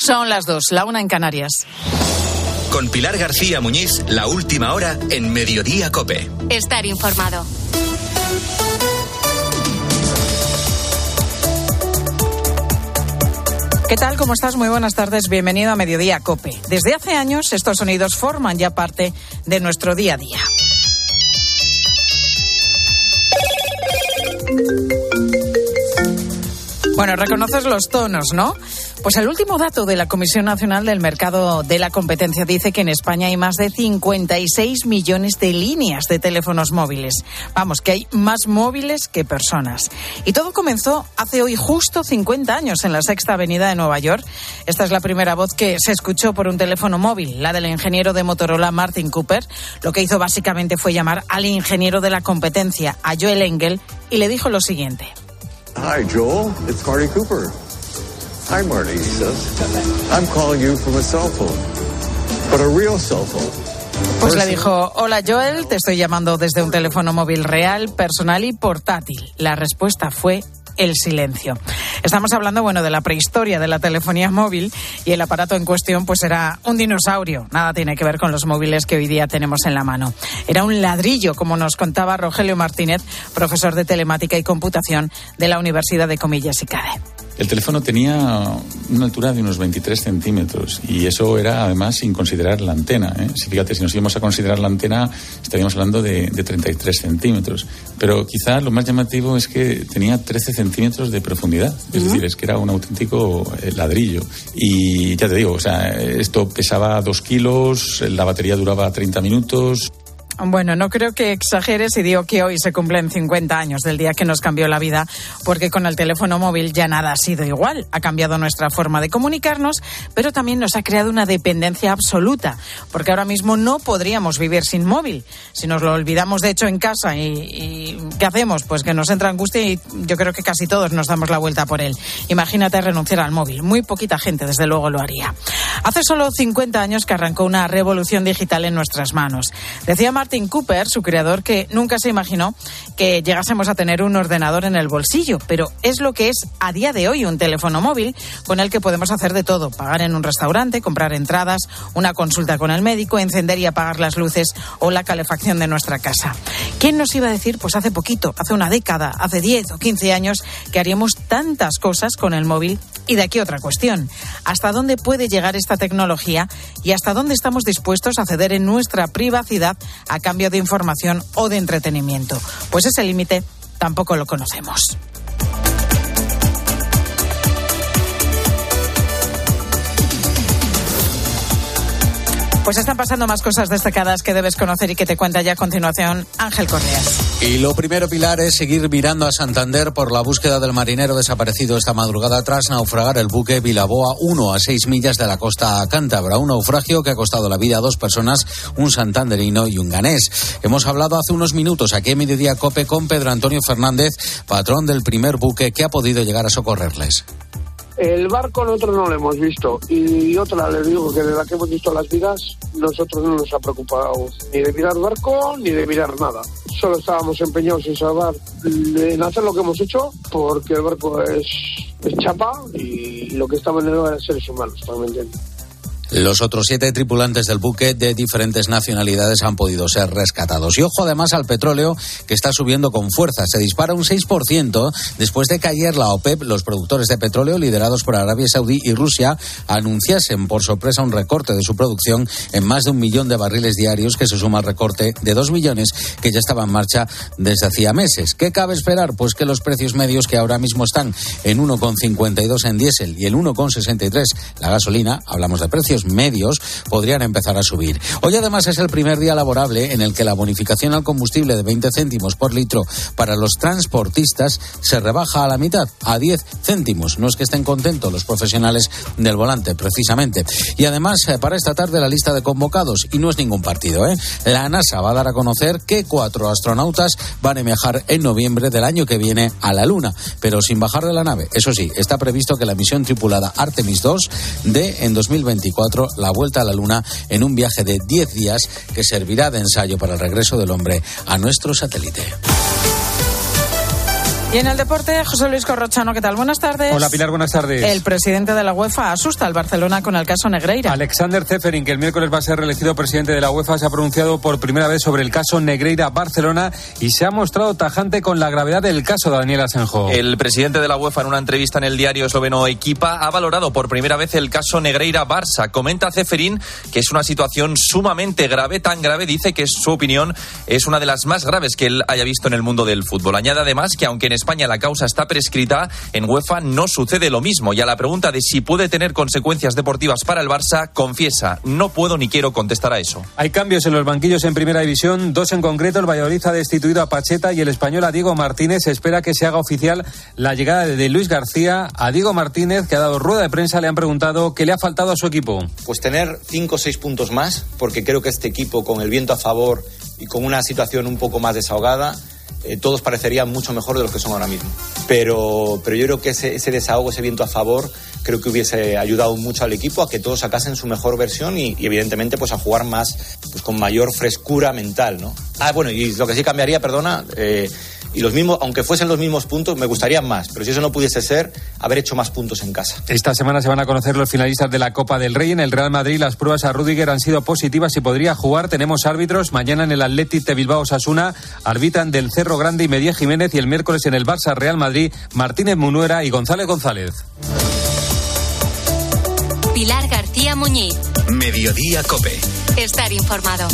Son las 2, la 1 en Canarias. Con Pilar García Muñiz, la última hora en Mediodía COPE. Estar informado. ¿Qué tal? ¿Cómo estás? Muy buenas tardes. Bienvenido a Mediodía COPE. Desde hace años estos sonidos forman ya parte de nuestro día a día. Bueno, reconoces los tonos, ¿no? Pues el último dato de la Comisión Nacional del Mercado de la Competencia dice que en España hay más de 56 millones de líneas de teléfonos móviles. Vamos, que hay más móviles que personas. Y todo comenzó hace hoy justo 50 años en la Sexta Avenida de Nueva York. Esta es la primera voz que se escuchó por un teléfono móvil, la del ingeniero de Motorola Martin Cooper. Lo que hizo básicamente fue llamar al ingeniero de la competencia, a Joel Engel, y le dijo lo siguiente. Hi, Joel. It's Marty Cooper. Hi, Marty, he says. I'm calling you from a cell phone, but a real cell phone. Pues le dijo, hola Joel, te estoy llamando desde un teléfono móvil real, personal y portátil. La respuesta fue el silencio. Estamos hablando, bueno, de la prehistoria de la telefonía móvil y el aparato en cuestión pues era un dinosaurio. Nada tiene que ver con los móviles que hoy día tenemos en la mano. Era un ladrillo, como nos contaba Rogelio Martínez, profesor de telemática y computación de la Universidad de Comillas y Cade. El teléfono tenía una altura de unos 23 centímetros y eso era además sin considerar la antena, ¿eh? Fíjate, si nos íbamos a considerar la antena estaríamos hablando de 33 centímetros. Pero quizá lo más llamativo es que tenía 13 centímetros de profundidad. Es decir, es que era un auténtico ladrillo. Y ya te digo, o sea, esto pesaba 2 kilos, la batería duraba 30 minutos... Bueno, no creo que exagere si digo que hoy se cumplen 50 años del día que nos cambió la vida, porque con el teléfono móvil ya nada ha sido igual. Ha cambiado nuestra forma de comunicarnos, pero también nos ha creado una dependencia absoluta, porque ahora mismo no podríamos vivir sin móvil. Si nos lo olvidamos, de hecho, en casa, y ¿qué hacemos? Pues que nos entra angustia y yo creo que casi todos nos damos la vuelta por él. Imagínate renunciar al móvil. Muy poquita gente, desde luego, lo haría. Hace solo 50 años que arrancó una revolución digital en nuestras manos. Decía Martin Cooper, su creador, que nunca se imaginó que llegásemos a tener un ordenador en el bolsillo, pero es lo que es a día de hoy un teléfono móvil con el que podemos hacer de todo: pagar en un restaurante, comprar entradas, una consulta con el médico, encender y apagar las luces o la calefacción de nuestra casa. ¿Quién nos iba a decir, pues hace poquito, hace una década, hace 10 o 15 años, que haríamos tantas cosas con el móvil? Y de aquí otra cuestión: ¿hasta dónde puede llegar esta tecnología y hasta dónde estamos dispuestos a ceder en nuestra privacidad a cambio de información o de entretenimiento? Pues ese límite tampoco lo conocemos. Pues están pasando más cosas destacadas que debes conocer y que te cuenta ya a continuación Ángel Correas. Y lo primero, Pilar, es seguir mirando a Santander por la búsqueda del marinero desaparecido esta madrugada tras naufragar el buque Vilaboa 1 a 6 millas de la costa cántabra. Un naufragio que ha costado la vida a 2 personas, un santanderino y un ganés. Hemos hablado hace unos minutos aquí en Mediodía COPE con Pedro Antonio Fernández, patrón del primer buque que ha podido llegar a socorrerles. El barco nosotros no lo hemos visto, y otra, les digo que de la que hemos visto las vidas, nosotros no nos ha preocupado ni de mirar barco ni de mirar nada. Solo estábamos empeñados en salvar, en hacer lo que hemos hecho, porque el barco es chapa y lo que estaba en él eran seres humanos, ¿me entiendes? Los otros 7 tripulantes del buque de diferentes nacionalidades han podido ser rescatados. Y ojo además al petróleo, que está subiendo con fuerza. Se dispara un 6% después de que ayer la OPEP, los productores de petróleo liderados por Arabia Saudí y Rusia, anunciasen por sorpresa un recorte de su producción en más de 1 millón de barriles diarios, que se suma al recorte de 2 millones que ya estaba en marcha desde hacía meses. ¿Qué cabe esperar? Pues que los precios medios, que ahora mismo están en 1,52 en diésel y en 1,63 la gasolina, hablamos de precios medios, podrían empezar a subir. Hoy además es el primer día laborable en el que la bonificación al combustible de 20 céntimos por litro para los transportistas se rebaja a la mitad, a 10 céntimos. No es que estén contentos los profesionales del volante, precisamente. Y además, para esta tarde la lista de convocados, y no es ningún partido, La NASA va a dar a conocer que 4 astronautas van a viajar en noviembre del año que viene a la Luna, pero sin bajar de la nave. Eso sí, está previsto que la misión tripulada Artemis II dé en 2024 la vuelta a la Luna en un viaje de 10 días que servirá de ensayo para el regreso del hombre a nuestro satélite. Y en el deporte, José Luis Corrochano, ¿qué tal? Buenas tardes. Hola Pilar, buenas tardes. El presidente de la UEFA asusta al Barcelona con el caso Negreira. Alexander Ceferin, que el miércoles va a ser reelegido presidente de la UEFA, se ha pronunciado por primera vez sobre el caso Negreira-Barcelona y se ha mostrado tajante con la gravedad del caso de Daniel Asenjo. El presidente de la UEFA, en una entrevista en el diario esloveno Equipa, ha valorado por primera vez el caso Negreira-Barça. Comenta Ceferin que es una situación sumamente grave, tan grave, dice que su opinión es una de las más graves que él haya visto en el mundo del fútbol. Añade además que aunque en España la causa está prescrita, en UEFA no sucede lo mismo. Y a la pregunta de si puede tener consecuencias deportivas para el Barça, confiesa: no puedo ni quiero contestar a eso. Hay cambios en los banquillos en Primera División, 2 en concreto. El Valladolid ha destituido a Pacheta y el español a Diego Martínez. Se espera que se haga oficial la llegada de Luis García. A Diego Martínez, que ha dado rueda de prensa, le han preguntado qué le ha faltado a su equipo. Pues tener 5 o 6 puntos más, porque creo que este equipo, con el viento a favor y con una situación un poco más desahogada, todos parecerían mucho mejor de los que son ahora mismo. Pero yo creo que ese desahogo, ese viento a favor, creo que hubiese ayudado mucho al equipo a que todos sacasen su mejor versión y evidentemente pues a jugar más, pues con mayor frescura mental, ¿no? Bueno, y lo que sí cambiaría, y los mismos, aunque fuesen los mismos puntos, me gustaría más, pero si eso no pudiese ser, haber hecho más puntos en casa. Esta semana se van a conocer los finalistas de la Copa del Rey. En el Real Madrid las pruebas a Rüdiger han sido positivas y podría jugar. Tenemos árbitros. Mañana en el Athletic de Bilbao Osasuna arbitran del Cerro Grande y Medía Jiménez, y el miércoles en el Barça Real Madrid Martínez Munuera y González González. Pilar García Muñiz. Mediodía COPE. Estar informado.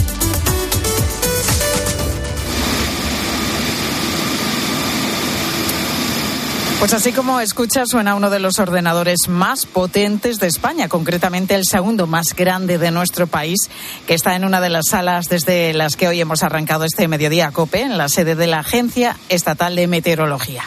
Pues así como escucha, suena uno de los ordenadores más potentes de España, concretamente el segundo más grande de nuestro país, que está en una de las salas desde las que hoy hemos arrancado este Mediodía COPE, en la sede de la Agencia Estatal de Meteorología.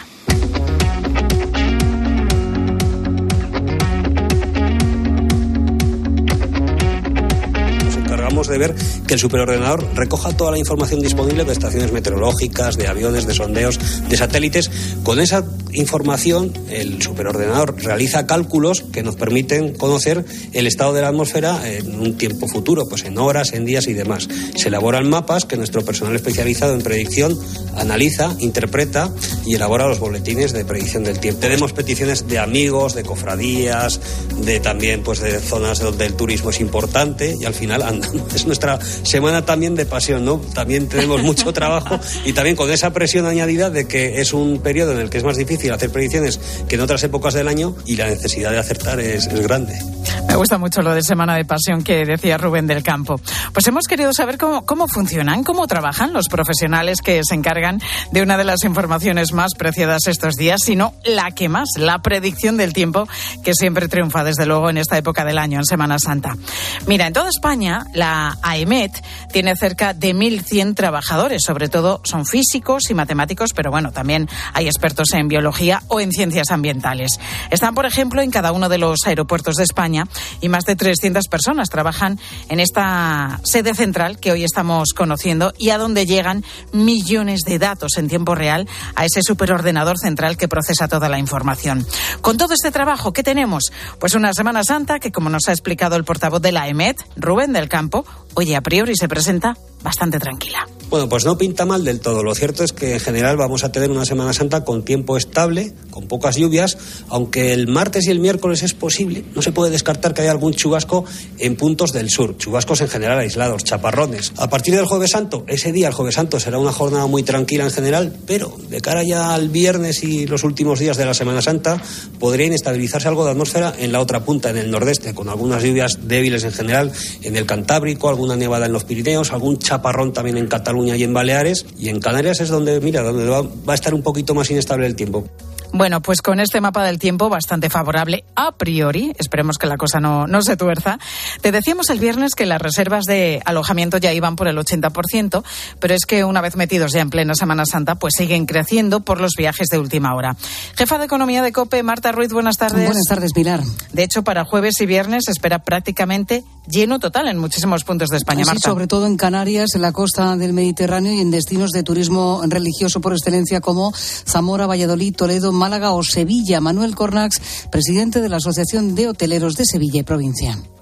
De ver que el superordenador recoja toda la información disponible de estaciones meteorológicas, de aviones, de sondeos, de satélites. Con esa información, el superordenador realiza cálculos que nos permiten conocer el estado de la atmósfera en un tiempo futuro, pues en horas, en días y demás. Se elaboran mapas que nuestro personal especializado en predicción analiza, interpreta y elabora los boletines de predicción del tiempo. Tenemos peticiones de amigos, de cofradías, de también pues de zonas donde el turismo es importante, y al final es nuestra semana también de pasión, ¿no? También tenemos mucho trabajo y también con esa presión añadida de que es un periodo en el que es más difícil hacer predicciones que en otras épocas del año, y la necesidad de acertar es grande. Me gusta mucho lo de semana de pasión que decía Rubén del Campo. Pues hemos querido saber cómo funcionan, cómo trabajan los profesionales que se encargan de una de las informaciones más preciadas estos días, sino la que más, la predicción del tiempo, que siempre triunfa desde luego en esta época del año, en Semana Santa. Mira, en toda España la AEMET tiene cerca de 1.100 trabajadores, sobre todo son físicos y matemáticos, pero bueno, también hay expertos en biología o en ciencias ambientales. Están, por ejemplo, en cada uno de los aeropuertos de España, y más de 300 personas trabajan en esta sede central que hoy estamos conociendo y a donde llegan millones de datos en tiempo real a ese superordenador central que procesa toda la información. Con todo este trabajo, ¿qué tenemos? Pues una Semana Santa que, como nos ha explicado el portavoz de la AEMET, Rubén del Campo, oye, a priori se presenta bastante tranquila. Bueno, pues no pinta mal del todo. Lo cierto es que en general vamos a tener una Semana Santa con tiempo estable, con pocas lluvias, aunque el martes y el miércoles es posible. No se puede descartar que haya algún chubasco en puntos del sur. Chubascos en general aislados, chaparrones. A partir del Jueves Santo, ese día, el Jueves Santo, será una jornada muy tranquila en general, pero de cara ya al viernes y los últimos días de la Semana Santa, podría inestabilizarse algo de atmósfera en la otra punta, en el nordeste, con algunas lluvias débiles en general en el Cantábrico, alguna nevada en los Pirineos, algún chaparrón también en Cataluña y en Baleares, y en Canarias es donde va a estar un poquito más inestable el tiempo. Bueno, pues con este mapa del tiempo bastante favorable a priori, esperemos que la cosa no se tuerza. Te decíamos el viernes que las reservas de alojamiento ya iban por el 80%, pero es que una vez metidos ya en plena Semana Santa, pues siguen creciendo por los viajes de última hora. Jefa de Economía de COPE, Marta Ruiz, buenas tardes. Buenas tardes, Pilar. De hecho, para jueves y viernes se espera prácticamente lleno total en muchísimos puntos de España, Marta. Sí, sobre todo en Canarias, en la costa del Mediterráneo y en destinos de turismo religioso por excelencia como Zamora, Valladolid, Toledo, Málaga o Sevilla. Manuel Cornax, presidente de la Asociación de Hoteleros de Sevilla y Provincia.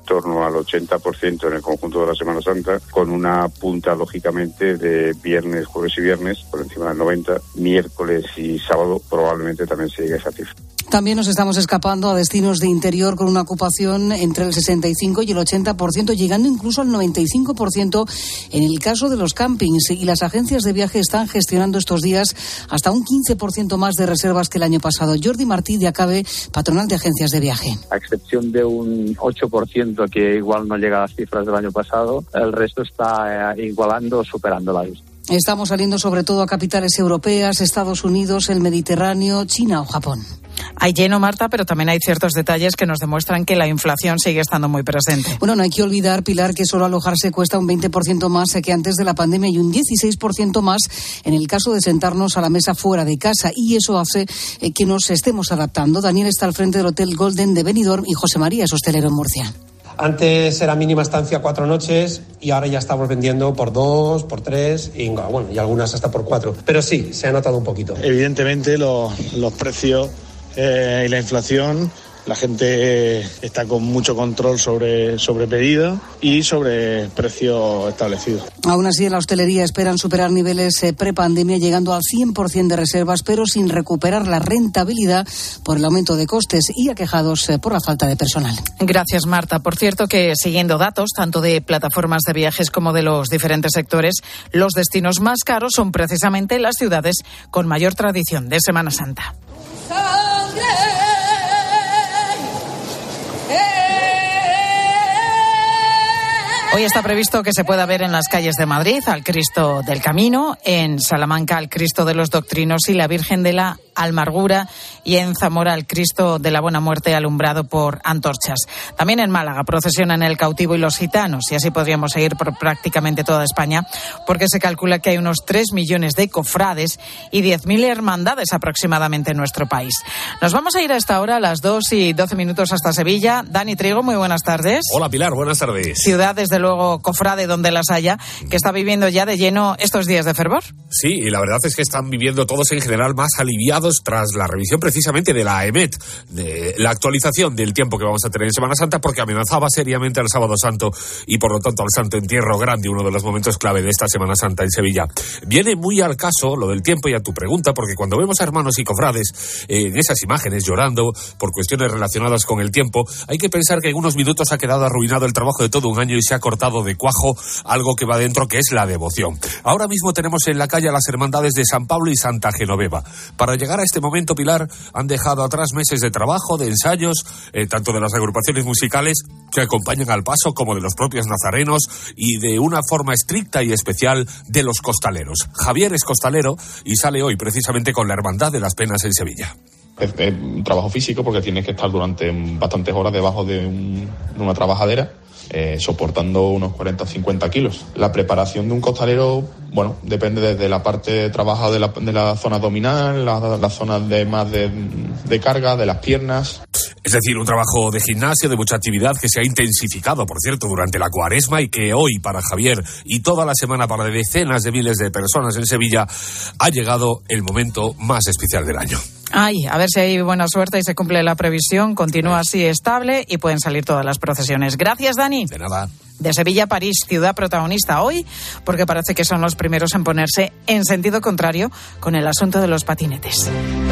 torno al 80% en el conjunto de la Semana Santa, con una punta, lógicamente, de viernes, jueves y viernes, por encima del 90%, miércoles y sábado probablemente también se llegue a esa cifra. También nos estamos escapando a destinos de interior con una ocupación entre el 65 y el 80%, llegando incluso al 95% en el caso de los campings. Y las agencias de viaje están gestionando estos días hasta un 15% más de reservas que el año pasado. Jordi Martí, de Acabe, patronal de agencias de viaje. A excepción de un 8% que igual no llega a las cifras del año pasado, el resto está igualando o superando la vista. Estamos saliendo sobre todo a capitales europeas, Estados Unidos, el Mediterráneo, China o Japón. Hay lleno, Marta, pero también hay ciertos detalles que nos demuestran que la inflación sigue estando muy presente. Bueno, no hay que olvidar, Pilar, que solo alojarse cuesta un 20% más que antes de la pandemia y un 16% más en el caso de sentarnos a la mesa fuera de casa. Y eso hace que nos estemos adaptando. Daniel está al frente del Hotel Golden de Benidorm y José María es hostelero en Murcia. Antes era mínima estancia 4 noches y ahora ya estamos vendiendo por 2, por 3 y algunas hasta por 4. Pero sí, se ha notado un poquito. Evidentemente los precios y la inflación, la gente está con mucho control sobre pedido y sobre precios establecidos. Aún así, en la hostelería esperan superar niveles prepandemia, llegando al 100% de reservas, pero sin recuperar la rentabilidad por el aumento de costes y aquejados por la falta de personal. Gracias, Marta. Por cierto, que siguiendo datos, tanto de plataformas de viajes como de los diferentes sectores, los destinos más caros son precisamente las ciudades con mayor tradición de Semana Santa. Hoy está previsto que se pueda ver en las calles de Madrid al Cristo del Camino, en Salamanca al Cristo de los Doctrinos y la Virgen de la Almargura, y en Zamora al Cristo de la Buena Muerte alumbrado por antorchas. También en Málaga procesionan el Cautivo y los Gitanos, y así podríamos seguir por prácticamente toda España, porque se calcula que hay unos 3 millones de cofrades y 10.000 hermandades aproximadamente en nuestro país. Nos vamos a ir a esta hora, a las 2:12 hasta Sevilla. Dani Trigo, muy buenas tardes. Hola Pilar, buenas tardes. Ciudad, desde luego, cofrade donde las haya, que está viviendo ya de lleno estos días de fervor. Sí, y la verdad es que están viviendo todos en general más aliviados tras la revisión precisamente de la EMET, de la actualización del tiempo que vamos a tener en Semana Santa, porque amenazaba seriamente al Sábado Santo y por lo tanto al Santo Entierro Grande, uno de los momentos clave de esta Semana Santa en Sevilla. Viene muy al caso lo del tiempo y a tu pregunta, porque cuando vemos a hermanos y cofrades en esas imágenes llorando por cuestiones relacionadas con el tiempo, hay que pensar que en unos minutos ha quedado arruinado el trabajo de todo un año y se ha cortado de cuajo algo que va dentro, que es la devoción. Ahora mismo tenemos en la calle a las hermandades de San Pablo y Santa Genoveva. Para llegar a este momento, Pilar, han dejado atrás meses de trabajo, de ensayos, tanto de las agrupaciones musicales que acompañan al paso como de los propios nazarenos y de una forma estricta y especial de los costaleros. Javier es costalero y sale hoy precisamente con la Hermandad de las Penas en Sevilla. Es un trabajo físico porque tienes que estar durante bastantes horas debajo de una trabajadera, soportando unos 40 o 50 kilos. La preparación de un costalero, bueno, depende desde la parte trabaja de la zona abdominal, la zona de carga, de las piernas. Es decir, un trabajo de gimnasio, de mucha actividad que se ha intensificado, por cierto, durante la Cuaresma y que hoy para Javier y toda la semana para decenas de miles de personas en Sevilla ha llegado el momento más especial del año. Ay, a ver si hay buena suerte y se cumple la previsión, continúa así estable y pueden salir todas las procesiones. Gracias, Dani. De nada. De Sevilla a París, ciudad protagonista hoy, porque parece que son los primeros en ponerse en sentido contrario con el asunto de los patinetes.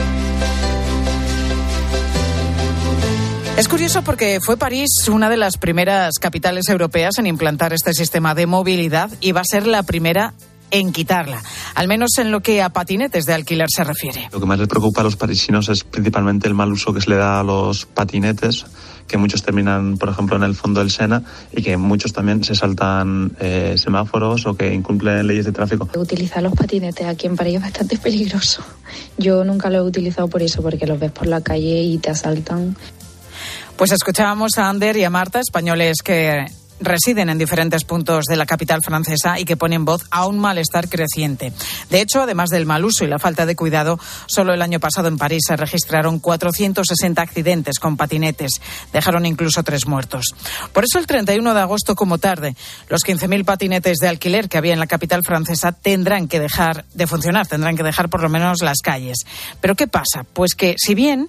Es curioso porque fue París una de las primeras capitales europeas en implantar este sistema de movilidad y va a ser la primera en quitarla, al menos en lo que a patinetes de alquiler se refiere. Lo que más les preocupa a los parisinos es principalmente el mal uso que se le da a los patinetes, que muchos terminan, por ejemplo, en el fondo del Sena y que muchos también se saltan semáforos o que incumplen leyes de tráfico. Utilizar los patinetes aquí en París es bastante peligroso. Yo nunca lo he utilizado por eso, porque los ves por la calle y te asaltan. Pues escuchábamos a Ander y a Marta, españoles que residen en diferentes puntos de la capital francesa y que ponen voz a un malestar creciente. De hecho, además del mal uso y la falta de cuidado, solo el año pasado en París se registraron 460 accidentes con patinetes. Dejaron incluso 3 muertos. Por eso el 31 de agosto, como tarde, los 15.000 patinetes de alquiler que había en la capital francesa tendrán que dejar de funcionar, tendrán que dejar por lo menos las calles. ¿Pero qué pasa? Pues que si bien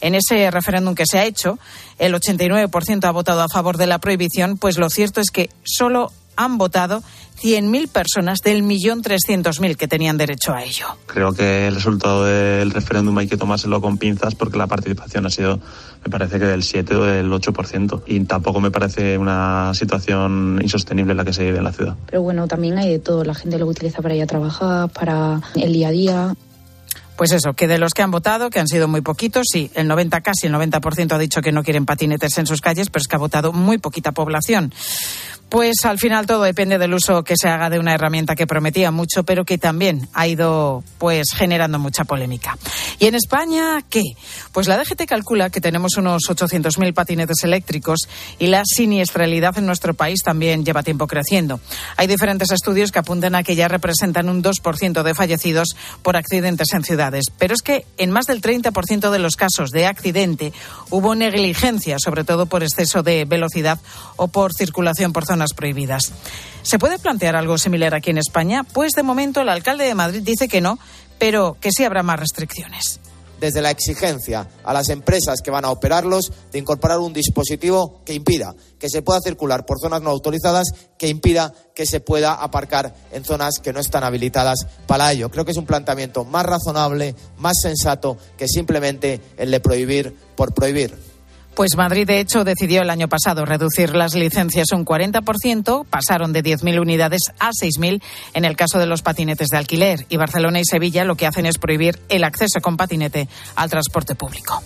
en ese referéndum que se ha hecho, el 89% ha votado a favor de la prohibición, pues lo cierto es que solo han votado 100.000 personas del 1.300.000 que tenían derecho a ello. Creo que el resultado del referéndum hay que tomárselo con pinzas porque la participación ha sido, me parece que del 7 o del 8%, y tampoco me parece una situación insostenible la que se vive en la ciudad. Pero bueno, también hay de todo, la gente lo utiliza para ir a trabajar, para el día a día. Pues eso, que de los que han votado, que han sido muy poquitos, sí, casi el 90% ha dicho que no quieren patinetes en sus calles, pero es que ha votado muy poquita población. Pues al final todo depende del uso que se haga de una herramienta que prometía mucho, pero que también ha ido pues generando mucha polémica. ¿Y en España qué? Pues la DGT calcula que tenemos unos 800.000 patinetes eléctricos y la siniestralidad en nuestro país también lleva tiempo creciendo. Hay diferentes estudios que apuntan a que ya representan un 2% de fallecidos por accidentes en ciudades. Pero es que en más del 30% de los casos de accidente hubo negligencia, sobre todo por exceso de velocidad o por circulación por zonas prohibidas. ¿Se puede plantear algo similar aquí en España? Pues de momento el alcalde de Madrid dice que no, pero que sí habrá más restricciones. Desde la exigencia a las empresas que van a operarlos de incorporar un dispositivo que impida que se pueda circular por zonas no autorizadas, que impida que se pueda aparcar en zonas que no están habilitadas para ello. Creo que es un planteamiento más razonable, más sensato que simplemente el de prohibir por prohibir. Pues Madrid, de hecho, decidió el año pasado reducir las licencias un 40%, pasaron de 10.000 unidades a 6.000 en el caso de los patinetes de alquiler. Y Barcelona y Sevilla lo que hacen es prohibir el acceso con patinete al transporte público.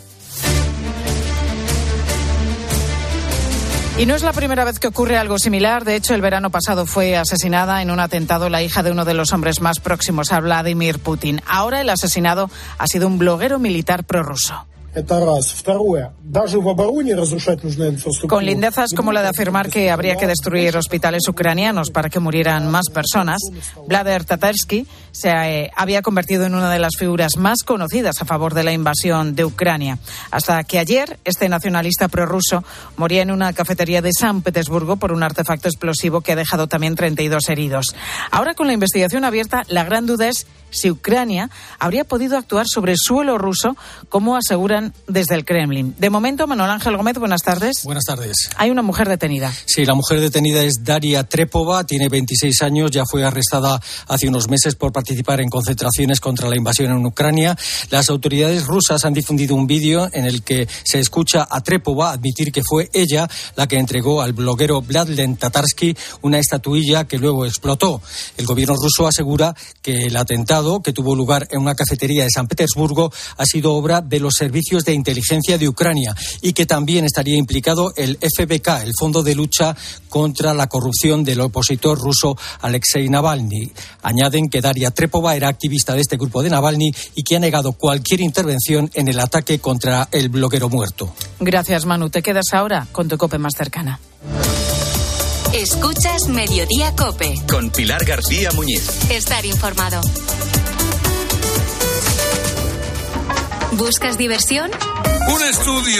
Y no es la primera vez que ocurre algo similar. De hecho, el verano pasado fue asesinada en un atentado la hija de uno de los hombres más próximos a Vladimir Putin. Ahora el asesinado ha sido un bloguero militar prorruso. Con lindezas como la de afirmar que habría que destruir hospitales ucranianos para que murieran más personas, Vladimir Tatarsky se había convertido en una de las figuras más conocidas a favor de la invasión de Ucrania. Hasta que ayer este nacionalista prorruso moría en una cafetería de San Petersburgo por un artefacto explosivo que ha dejado también 32 heridos. Ahora, con la investigación abierta, la gran duda es si Ucrania habría podido actuar sobre suelo ruso, como aseguran desde el Kremlin. De momento, Manuel Ángel Gómez, buenas tardes. Buenas tardes. Hay una mujer detenida. Sí, la mujer detenida es Daria Trepova, tiene 26 años, ya fue arrestada hace unos meses por participar en concentraciones contra la invasión en Ucrania. Las autoridades rusas han difundido un vídeo en el que se escucha a Trepova admitir que fue ella la que entregó al bloguero Vladimir Tatarsky una estatuilla que luego explotó. El gobierno ruso asegura que el atentado que tuvo lugar en una cafetería de San Petersburgo ha sido obra de los servicios de inteligencia de Ucrania y que también estaría implicado el FBK, el Fondo de Lucha contra la Corrupción del opositor ruso Alexei Navalny. Añaden que Daria Trepova era activista de este grupo de Navalny y que ha negado cualquier intervención en el ataque contra el bloguero muerto. Gracias, Manu. Te quedas ahora con tu COPE más cercana. Escuchas Mediodía COPE. Con Pilar García Muñiz. Estar informado. ¿Buscas diversión? Un estudio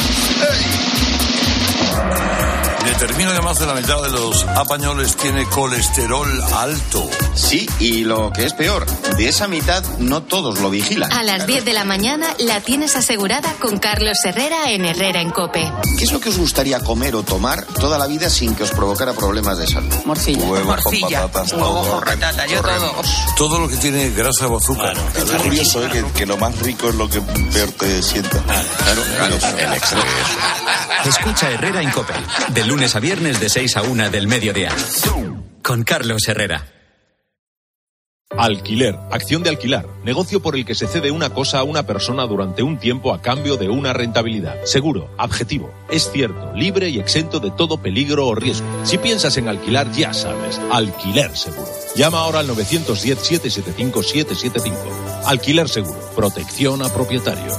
determina que más de la mitad de los españoles tiene colesterol alto. Sí, y lo que es peor, de esa mitad no todos lo vigilan. A las 10 de la mañana la tienes asegurada con Carlos Herrera en Herrera en COPE. ¿Qué es lo que os gustaría comer o tomar toda la vida sin que os provocara problemas de salud? Morcilla. Huevos con patatas, todo. Yo todo. Todo lo que tiene grasa o azúcar. Es curioso, que lo más rico es lo que peor te sienta. Claro, el exceso. Escucha Herrera en COPE, de lunes a viernes de 6 a 1 del mediodía. Con Carlos Herrera. Alquiler, acción de alquilar, negocio por el que se cede una cosa a una persona durante un tiempo a cambio de una rentabilidad. Seguro, objetivo, es cierto, libre y exento de todo peligro o riesgo. Si piensas en alquilar, ya sabes, Alquiler Seguro. Llama ahora al 910-775-775. Alquiler Seguro, protección a propietarios.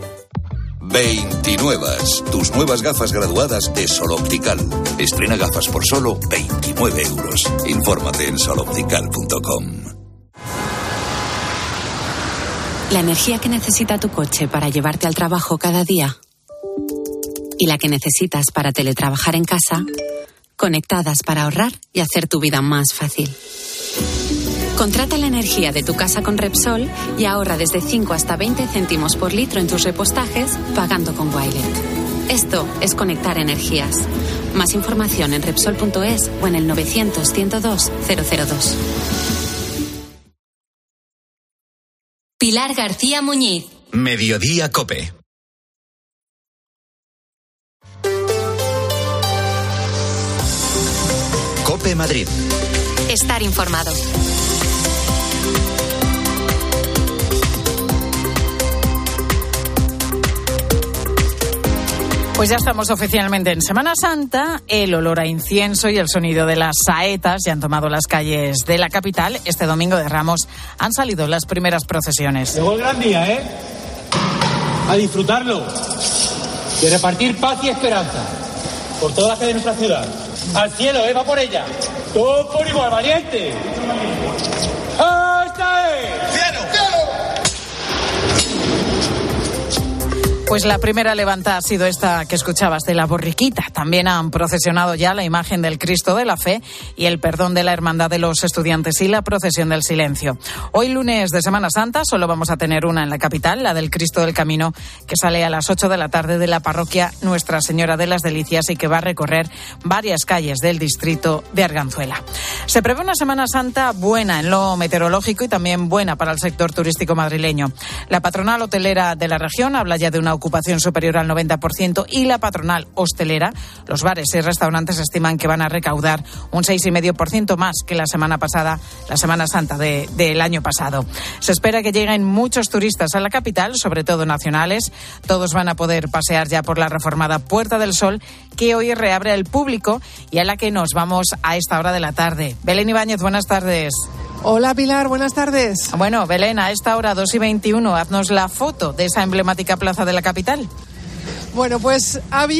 29. Tus nuevas gafas graduadas de Sol Optical. Estrena gafas por solo 29 euros. Infórmate en soloptical.com. La energía que necesita tu coche para llevarte al trabajo cada día y la que necesitas para teletrabajar en casa, conectadas para ahorrar y hacer tu vida más fácil. Contrata la energía de tu casa con Repsol y ahorra desde 5 hasta 20 céntimos por litro en tus repostajes pagando con Wilet. Esto es conectar energías. Más información en Repsol.es o en el 900-102-002. Pilar García Muñiz. Mediodía COPE. COPE Madrid. Estar informado. Pues ya estamos oficialmente en Semana Santa. El olor a incienso y el sonido de las saetas ya han tomado las calles de la capital. Este domingo de Ramos han salido las primeras procesiones. Llegó el gran día, ¿eh? A disfrutarlo. De repartir paz y esperanza por toda la fe de nuestra ciudad. Al cielo, va por ella. Todo por igual, valiente. ¡Hasta él! ¡Cielo! Pues la primera levanta ha sido esta que escuchabas, de la borriquita. También han procesionado ya la imagen del Cristo de la Fe y el perdón de la Hermandad de los Estudiantes y la procesión del Silencio. Hoy, lunes de Semana Santa, solo vamos a tener una en la capital, la del Cristo del Camino, que sale a las 8 de la tarde de la parroquia Nuestra Señora de las Delicias y que va a recorrer varias calles del distrito de Arganzuela. Se prevé una Semana Santa buena en lo meteorológico y también buena para el sector turístico madrileño. La patronal hotelera de la región habla ya de una ocupación superior al 90% y la patronal hostelera, los bares y restaurantes, estiman que van a recaudar un 6,5% más que la semana pasada, la Semana Santa del año pasado. Se espera que lleguen muchos turistas a la capital, sobre todo nacionales. Todos van a poder pasear ya por la reformada Puerta del Sol, que hoy reabre al público y a la que nos vamos a esta hora de la tarde. Belén Ibáñez, buenas tardes. Hola Pilar, buenas tardes. Bueno, Belén, a esta hora 2:21, haznos la foto de esa emblemática plaza de la capital. Bueno, pues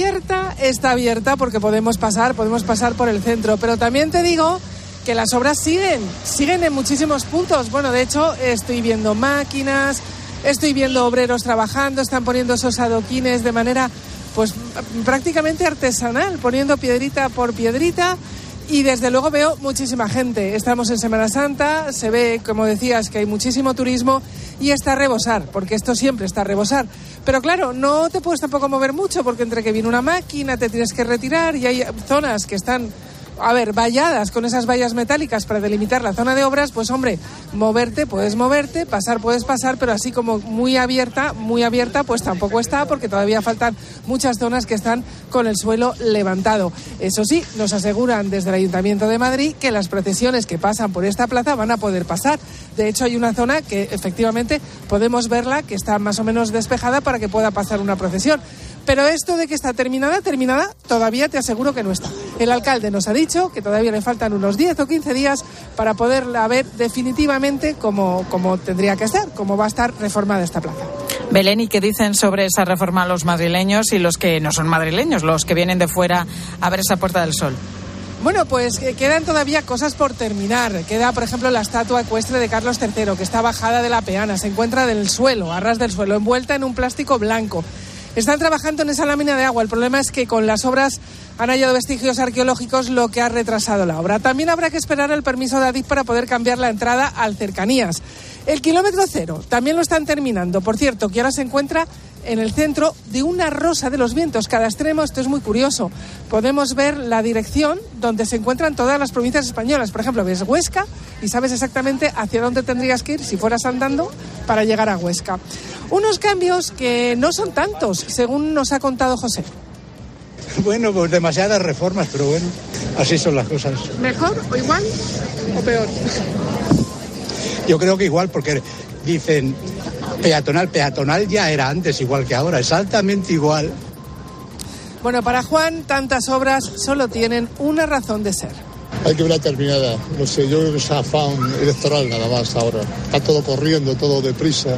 está abierta porque podemos pasar por el centro, pero también te digo que las obras siguen en muchísimos puntos. Bueno, de hecho, estoy viendo máquinas, estoy viendo obreros trabajando, están poniendo esos adoquines de manera pues prácticamente artesanal, poniendo piedrita por piedrita. Y desde luego veo muchísima gente. Estamos en Semana Santa, se ve, como decías, que hay muchísimo turismo y está a rebosar, porque esto siempre está a rebosar. Pero claro, no te puedes tampoco mover mucho, porque entre que viene una máquina te tienes que retirar y hay zonas que están, valladas con esas vallas metálicas para delimitar la zona de obras. Pues hombre, puedes moverte, puedes pasar, pero así como muy abierta, pues tampoco está, porque todavía faltan muchas zonas que están con el suelo levantado. Eso sí, nos aseguran desde el Ayuntamiento de Madrid que las procesiones que pasan por esta plaza van a poder pasar. De hecho, hay una zona que efectivamente podemos verla, que está más o menos despejada para que pueda pasar una procesión. Pero esto de que está terminada, todavía te aseguro que no está. El alcalde nos ha dicho que todavía le faltan unos 10 o 15 días para poderla ver definitivamente como tendría que ser, como va a estar reformada esta plaza. Belén, ¿y qué dicen sobre esa reforma los madrileños y los que no son madrileños, los que vienen de fuera a ver esa Puerta del Sol? Bueno, pues quedan todavía cosas por terminar. Queda, por ejemplo, la estatua ecuestre de Carlos III, que está bajada de la peana, se encuentra del suelo, a ras del suelo, envuelta en un plástico blanco. Están trabajando en esa lámina de agua. El problema es que con las obras han hallado vestigios arqueológicos, lo que ha retrasado la obra. También habrá que esperar el permiso de Adif para poder cambiar la entrada al Cercanías. El kilómetro cero también lo están terminando. Por cierto, que ahora se encuentra en el centro de una rosa de los vientos. Cada extremo, esto es muy curioso, podemos ver la dirección donde se encuentran todas las provincias españolas. Por ejemplo, ves Huesca y sabes exactamente hacia dónde tendrías que ir si fueras andando para llegar a Huesca. Unos cambios que no son tantos, según nos ha contado José. Bueno, pues demasiadas reformas, pero bueno, así son las cosas. ¿Mejor o igual o peor? Yo creo que igual, porque dicen peatonal ya era antes igual que ahora, exactamente igual. Bueno, para Juan, tantas obras solo tienen una razón de ser. Hay que verla terminada, no sé, yo creo que es afán electoral nada más ahora. Está todo corriendo, todo deprisa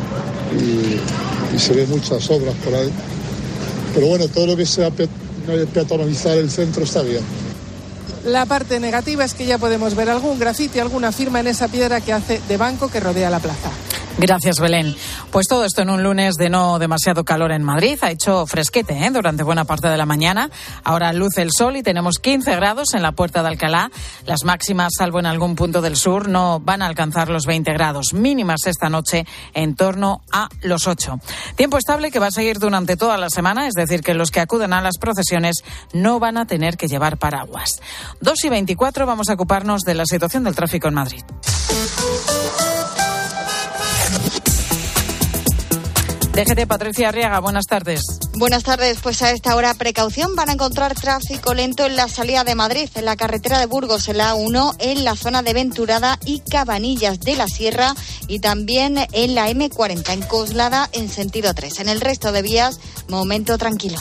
y se ven muchas obras por ahí. Pero bueno, todo lo que sea peatonalizar el centro está bien. La parte negativa es que ya podemos ver algún grafiti, alguna firma en esa piedra que hace de banco que rodea la plaza. Gracias, Belén. Pues todo esto en un lunes de no demasiado calor en Madrid. Ha hecho fresquete durante buena parte de la mañana. Ahora luce el sol y tenemos 15 grados en la Puerta de Alcalá. Las máximas, salvo en algún punto del sur, no van a alcanzar los 20 grados. Mínimas esta noche en torno a los 8. Tiempo estable que va a seguir durante toda la semana, es decir, que los que acuden a las procesiones no van a tener que llevar paraguas. 2:24, vamos a ocuparnos de la situación del tráfico en Madrid. DGT, Patricia Arriaga, buenas tardes. Buenas tardes, pues a esta hora precaución, van a encontrar tráfico lento en la salida de Madrid, en la carretera de Burgos, en la A1, en la zona de Venturada y Cabanillas de la Sierra y también en la M40 en Coslada en sentido 3. En el resto de vías, momento tranquilo.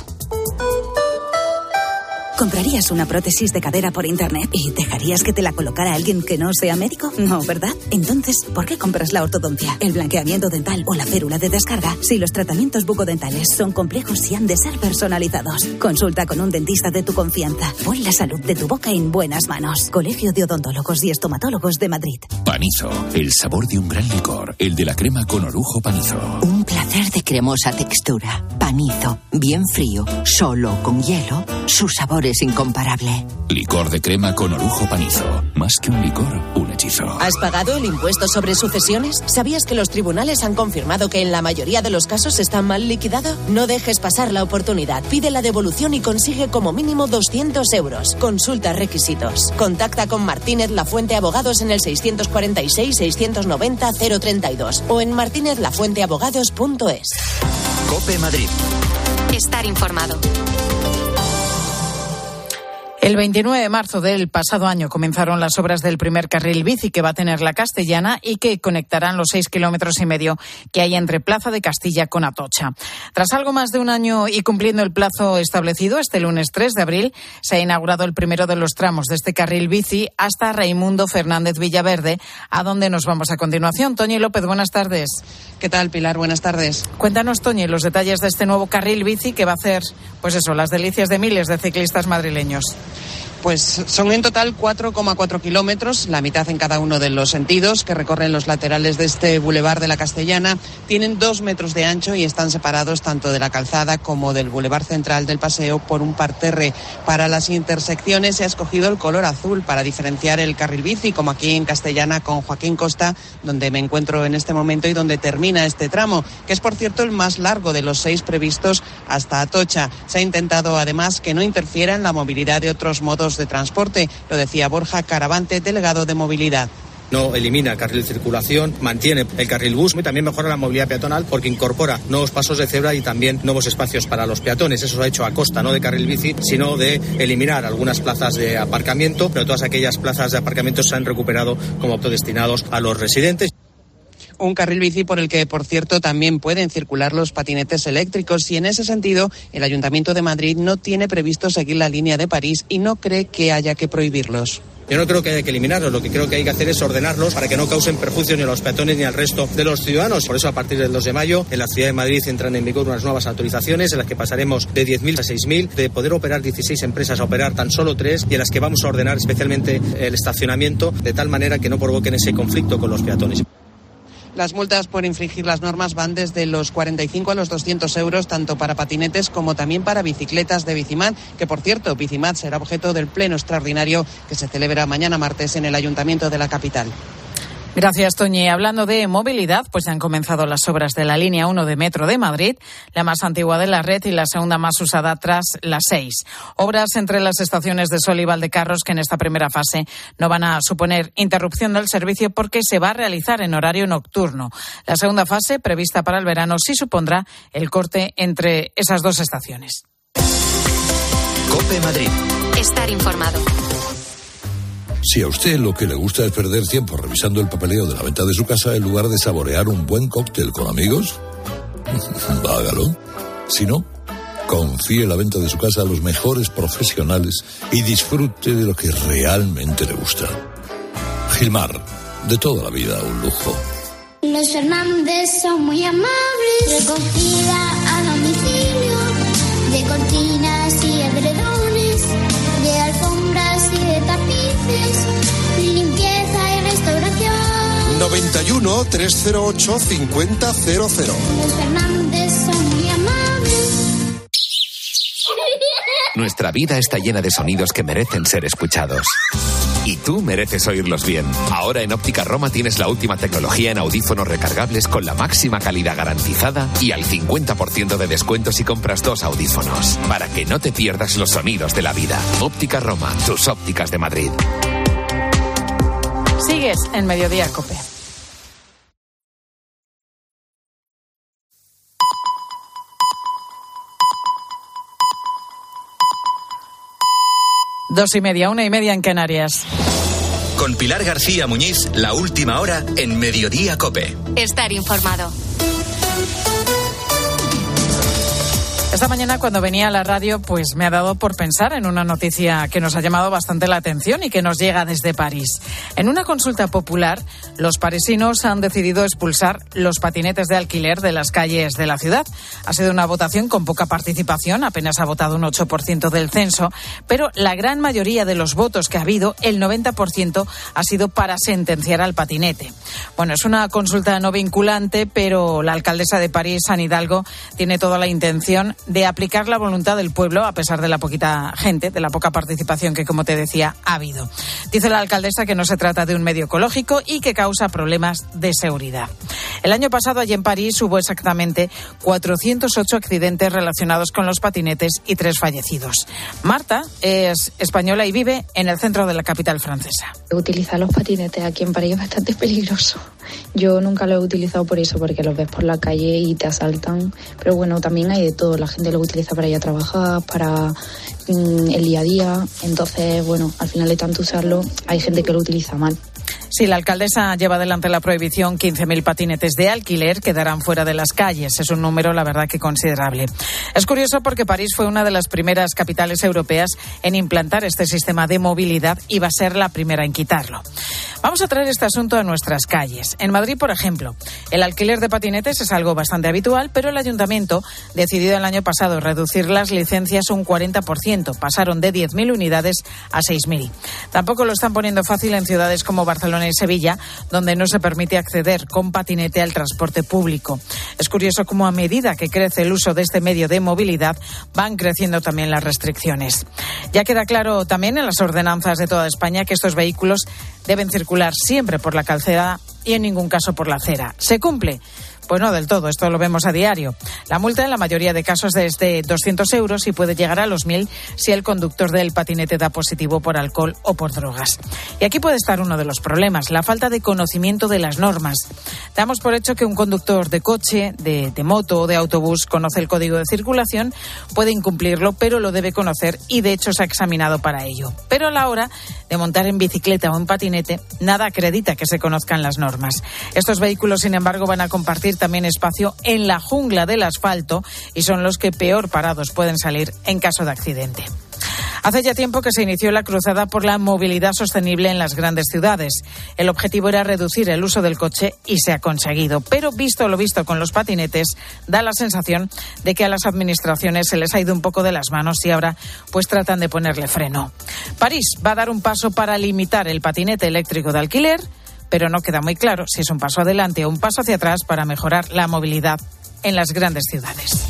¿Comprarías una prótesis de cadera por internet y dejarías que te la colocara alguien que no sea médico? No, ¿verdad? Entonces, ¿por qué compras la ortodoncia, el blanqueamiento dental o la férula de descarga si los tratamientos bucodentales son complejos y han de ser personalizados? Consulta con un dentista de tu confianza. Pon la salud de tu boca en buenas manos. Colegio de Odontólogos y Estomatólogos de Madrid. Panizo, el sabor de un gran licor, el de la crema con orujo Panizo. Un placer de cremosa textura. Panizo, bien frío, solo con hielo, su sabor es incomparable. Licor de crema con orujo Panizo. Más que un licor, un hechizo. ¿Has pagado el impuesto sobre sucesiones? ¿Sabías que los tribunales han confirmado que en la mayoría de los casos está mal liquidado? No dejes pasar la oportunidad. Pide la devolución y consigue como mínimo 200 euros. Consulta requisitos. Contacta con Martínez Lafuente Abogados en el 646-690-032 o en martinezlafuenteabogados.es. COPE Madrid. Estar informado. El 29 de marzo del pasado año comenzaron las obras del primer carril bici que va a tener la Castellana y que conectarán los 6,5 kilómetros que hay entre Plaza de Castilla con Atocha. Tras algo más de un año y cumpliendo el plazo establecido, este lunes 3 de abril se ha inaugurado el primero de los tramos de este carril bici hasta Raimundo Fernández Villaverde, a donde nos vamos a continuación. Toñi López, buenas tardes. ¿Qué tal, Pilar? Buenas tardes. Cuéntanos, Toñi, los detalles de este nuevo carril bici que va a hacer, pues eso, las delicias de miles de ciclistas madrileños. Pues son en total 4,4 kilómetros, la mitad en cada uno de los sentidos, que recorren los laterales de este Boulevard de la Castellana. Tienen 2 metros de ancho y están separados tanto de la calzada como del Boulevard central del Paseo por un parterre. Para las intersecciones se ha escogido el color azul para diferenciar el carril bici, como aquí en Castellana con Joaquín Costa, donde me encuentro en este momento y donde termina este tramo, que es por cierto el más largo de los 6 previstos hasta Atocha. Se ha intentado además que no interfiera en la movilidad de otros modos de transporte, lo decía Borja Caravante, delegado de movilidad. No elimina el carril de circulación, mantiene el carril bus y también mejora la movilidad peatonal porque incorpora nuevos pasos de cebra y también nuevos espacios para los peatones. Eso lo ha hecho a costa no de carril bici, sino de eliminar algunas plazas de aparcamiento, pero todas aquellas plazas de aparcamiento se han recuperado como autodestinados a los residentes. Un carril bici por el que, por cierto, también pueden circular los patinetes eléctricos y en ese sentido el Ayuntamiento de Madrid no tiene previsto seguir la línea de París y no cree que haya que prohibirlos. Yo no creo que haya que eliminarlos, lo que creo que hay que hacer es ordenarlos para que no causen perjuicio ni a los peatones ni al resto de los ciudadanos. Por eso, a partir del 2 de mayo, en la Ciudad de Madrid entran en vigor unas nuevas autorizaciones en las que pasaremos de 10.000 a 6.000, de poder operar 16 empresas a operar tan solo 3 y en las que vamos a ordenar especialmente el estacionamiento de tal manera que no provoquen ese conflicto con los peatones. Las multas por infringir las normas van desde los 45 a los 200 euros, tanto para patinetes como también para bicicletas de Bicimat, que por cierto, Bicimat será objeto del pleno extraordinario que se celebra mañana martes en el Ayuntamiento de la capital. Gracias, Toñi. Hablando de movilidad, pues ya han comenzado las obras de la línea 1 de Metro de Madrid, la más antigua de la red y la segunda más usada tras la 6. Obras entre las estaciones de Sol y Valdecarros que en esta primera fase no van a suponer interrupción del servicio porque se va a realizar en horario nocturno. La segunda fase, prevista para el verano, sí supondrá el corte entre esas dos estaciones. COPE Madrid. Estar informado. Si a usted lo que le gusta es perder tiempo revisando el papeleo de la venta de su casa en lugar de saborear un buen cóctel con amigos, hágalo. Si no, confíe la venta de su casa a los mejores profesionales y disfrute de lo que realmente le gusta. Gilmar, de toda la vida un lujo. Los Fernández son muy amables, recogida a domicilio, de cortinas y edredones, de alfombras y de tapices, limpieza y restauración. 91 308 5000. Los Fernández son muy amables. Nuestra vida está llena de sonidos que merecen ser escuchados. Y tú mereces oírlos bien. Ahora en Óptica Roma tienes la última tecnología en audífonos recargables con la máxima calidad garantizada y al 50% de descuento si compras 2 audífonos. Para que no te pierdas los sonidos de la vida. Óptica Roma, tus ópticas de Madrid. Sigues en Mediodía COPE. Dos y media, 1:30 en Canarias. Con Pilar García Muñiz, la última hora en Mediodía COPE. Estar informado. Esta mañana cuando venía a la radio pues me ha dado por pensar en una noticia que nos ha llamado bastante la atención y que nos llega desde París. En una consulta popular, los parisinos han decidido expulsar los patinetes de alquiler de las calles de la ciudad. Ha sido una votación con poca participación, apenas ha votado un 8% del censo, pero la gran mayoría de los votos que ha habido, el 90%, ha sido para sentenciar al patinete. Bueno, es una consulta no vinculante, pero la alcaldesa de París, Anne Hidalgo, tiene toda la intención de aplicar la voluntad del pueblo a pesar de la poquita gente, de la poca participación que, como te decía, ha habido. Dice la alcaldesa que no se trata de un medio ecológico y que causa problemas de seguridad. El año pasado allí en París hubo exactamente 408 accidentes relacionados con los patinetes y 3 fallecidos. Marta es española y vive en el centro de la capital francesa. Utilizar los patinetes aquí en París es bastante peligroso. Yo nunca lo he utilizado por eso, porque los ves por la calle y te asaltan. Pero bueno, también hay de todo. La gente lo utiliza para ir a trabajar, para el día a día. Entonces, bueno, al final de tanto usarlo, hay gente que lo utiliza mal. Sí, la alcaldesa lleva adelante la prohibición. 15.000 patinetes de alquiler quedarán fuera de las calles. Es un número, la verdad, que considerable. Es curioso porque París fue una de las primeras capitales europeas en implantar este sistema de movilidad y va a ser la primera en quitarlo. Vamos a traer este asunto a nuestras calles. En Madrid, por ejemplo, el alquiler de patinetes es algo bastante habitual, pero el ayuntamiento decidió el año pasado reducir las licencias un 40%. Pasaron de 10.000 unidades a 6.000. Tampoco lo están poniendo fácil en ciudades como Barcelona y Sevilla, donde no se permite acceder con patinete al transporte público. Es curioso cómo a medida que crece el uso de este medio de movilidad van creciendo también las restricciones. Ya queda claro también en las ordenanzas de toda España que estos vehículos deben circular siempre por la calzada y en ningún caso por la acera. ¿Se cumple? Pues no del todo, esto lo vemos a diario. La multa en la mayoría de casos es de 200 euros y puede llegar a los 1.000 si el conductor del patinete da positivo por alcohol o por drogas. Y aquí puede estar uno de los problemas, la falta de conocimiento de las normas. Damos por hecho que un conductor de coche, de moto o de autobús conoce el código de circulación, puede incumplirlo, pero lo debe conocer y de hecho se ha examinado para ello. Pero a la hora de montar en bicicleta o en patinete, nada acredita que se conozcan las normas. Estos vehículos, sin embargo, van a compartir también espacio en la jungla del asfalto y son los que peor parados pueden salir en caso de accidente. Hace ya tiempo que se inició la cruzada por la movilidad sostenible en las grandes ciudades. El objetivo era reducir el uso del coche y se ha conseguido. Pero visto lo visto con los patinetes, da la sensación de que a las administraciones se les ha ido un poco de las manos y ahora pues tratan de ponerle freno. París va a dar un paso para limitar el patinete eléctrico de alquiler, pero no queda muy claro si es un paso adelante o un paso hacia atrás para mejorar la movilidad en las grandes ciudades.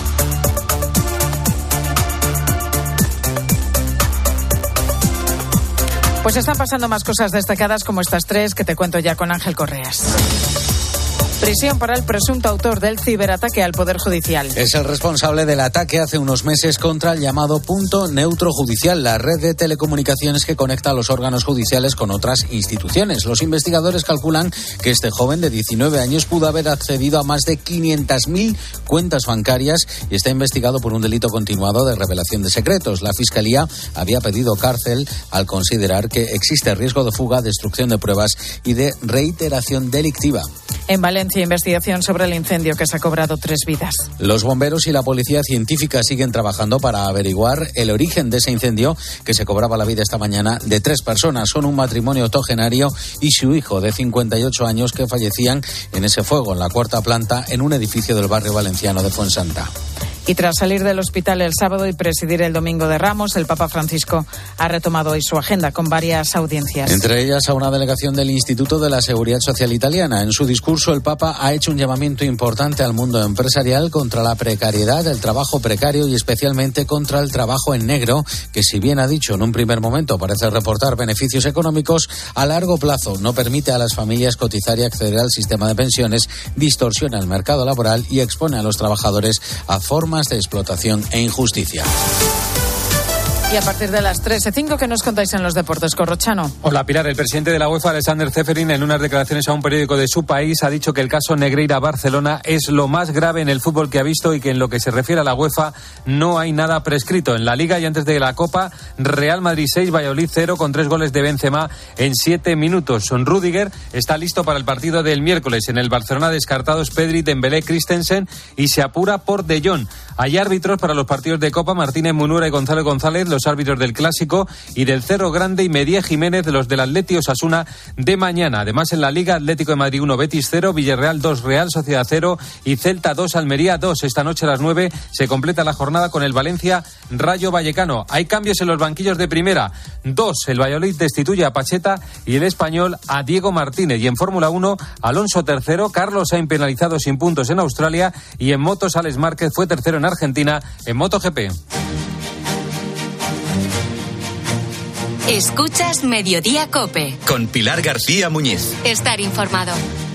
Pues están pasando más cosas destacadas como estas 3 que te cuento ya con Ángel Correas. Prisión para el presunto autor del ciberataque al Poder Judicial. Es el responsable del ataque hace unos meses contra el llamado Punto Neutro Judicial, la red de telecomunicaciones que conecta a los órganos judiciales con otras instituciones. Los investigadores calculan que este joven de 19 años pudo haber accedido a más de 500.000 cuentas bancarias y está investigado por un delito continuado de revelación de secretos. La Fiscalía había pedido cárcel al considerar que existe riesgo de fuga, destrucción de pruebas y de reiteración delictiva. En Valencia, investigación sobre el incendio que se ha cobrado 3 vidas. Los bomberos y la policía científica siguen trabajando para averiguar el origen de ese incendio que se cobraba la vida esta mañana de 3 personas. Son un matrimonio octogenario y su hijo de 58 años que fallecían en ese fuego en la 4ª planta en un edificio del barrio valenciano de Fuensanta. Y tras salir del hospital el sábado y presidir el domingo de Ramos, el Papa Francisco ha retomado hoy su agenda con varias audiencias. Entre ellas a una delegación del Instituto de la Seguridad Social Italiana. En su discurso el Papa ha hecho un llamamiento importante al mundo empresarial contra la precariedad, el trabajo precario y especialmente contra el trabajo en negro, que si bien ha dicho en un primer momento parece reportar beneficios económicos, a largo plazo no permite a las familias cotizar y acceder al sistema de pensiones, distorsiona el mercado laboral y expone a los trabajadores a formas de explotación e injusticia. Y a partir de las 3:05, ¿qué nos contáis en los deportes, Corrochano? Hola, Pilar. El presidente de la UEFA, Alexander Ceferin, en unas declaraciones a un periódico de su país, ha dicho que el caso Negreira-Barcelona es lo más grave en el fútbol que ha visto y que en lo que se refiere a la UEFA no hay nada prescrito. En la Liga y antes de la Copa, Real Madrid 6, Valladolid 0, con 3 goles de Benzema en 7 minutos. Rüdiger está listo para el partido del miércoles. En el Barcelona descartados Pedri, Dembélé, Christensen y se apura por De Jong. Hay árbitros para los partidos de Copa, Martínez Munura y Gonzalo González, los árbitros del Clásico, y del Cerro Grande y Merié Jiménez, los del Atleti Osasuna de mañana. Además, en la Liga, Atlético de Madrid 1, Betis 0, Villarreal 2, Real Sociedad 0 y Celta 2, Almería 2. Esta noche a las 9 se completa la jornada con el Valencia Rayo Vallecano. Hay cambios en los banquillos de primera. 2, el Valladolid destituye a Pacheta y el Español a Diego Martínez. Y en Fórmula 1, Alonso tercero, Carlos Sainz penalizado sin puntos en Australia y en motos Alex Márquez fue tercero en Argentina en MotoGP. Escuchas Mediodía COPE. Con Pilar García Muñiz. Estar informado.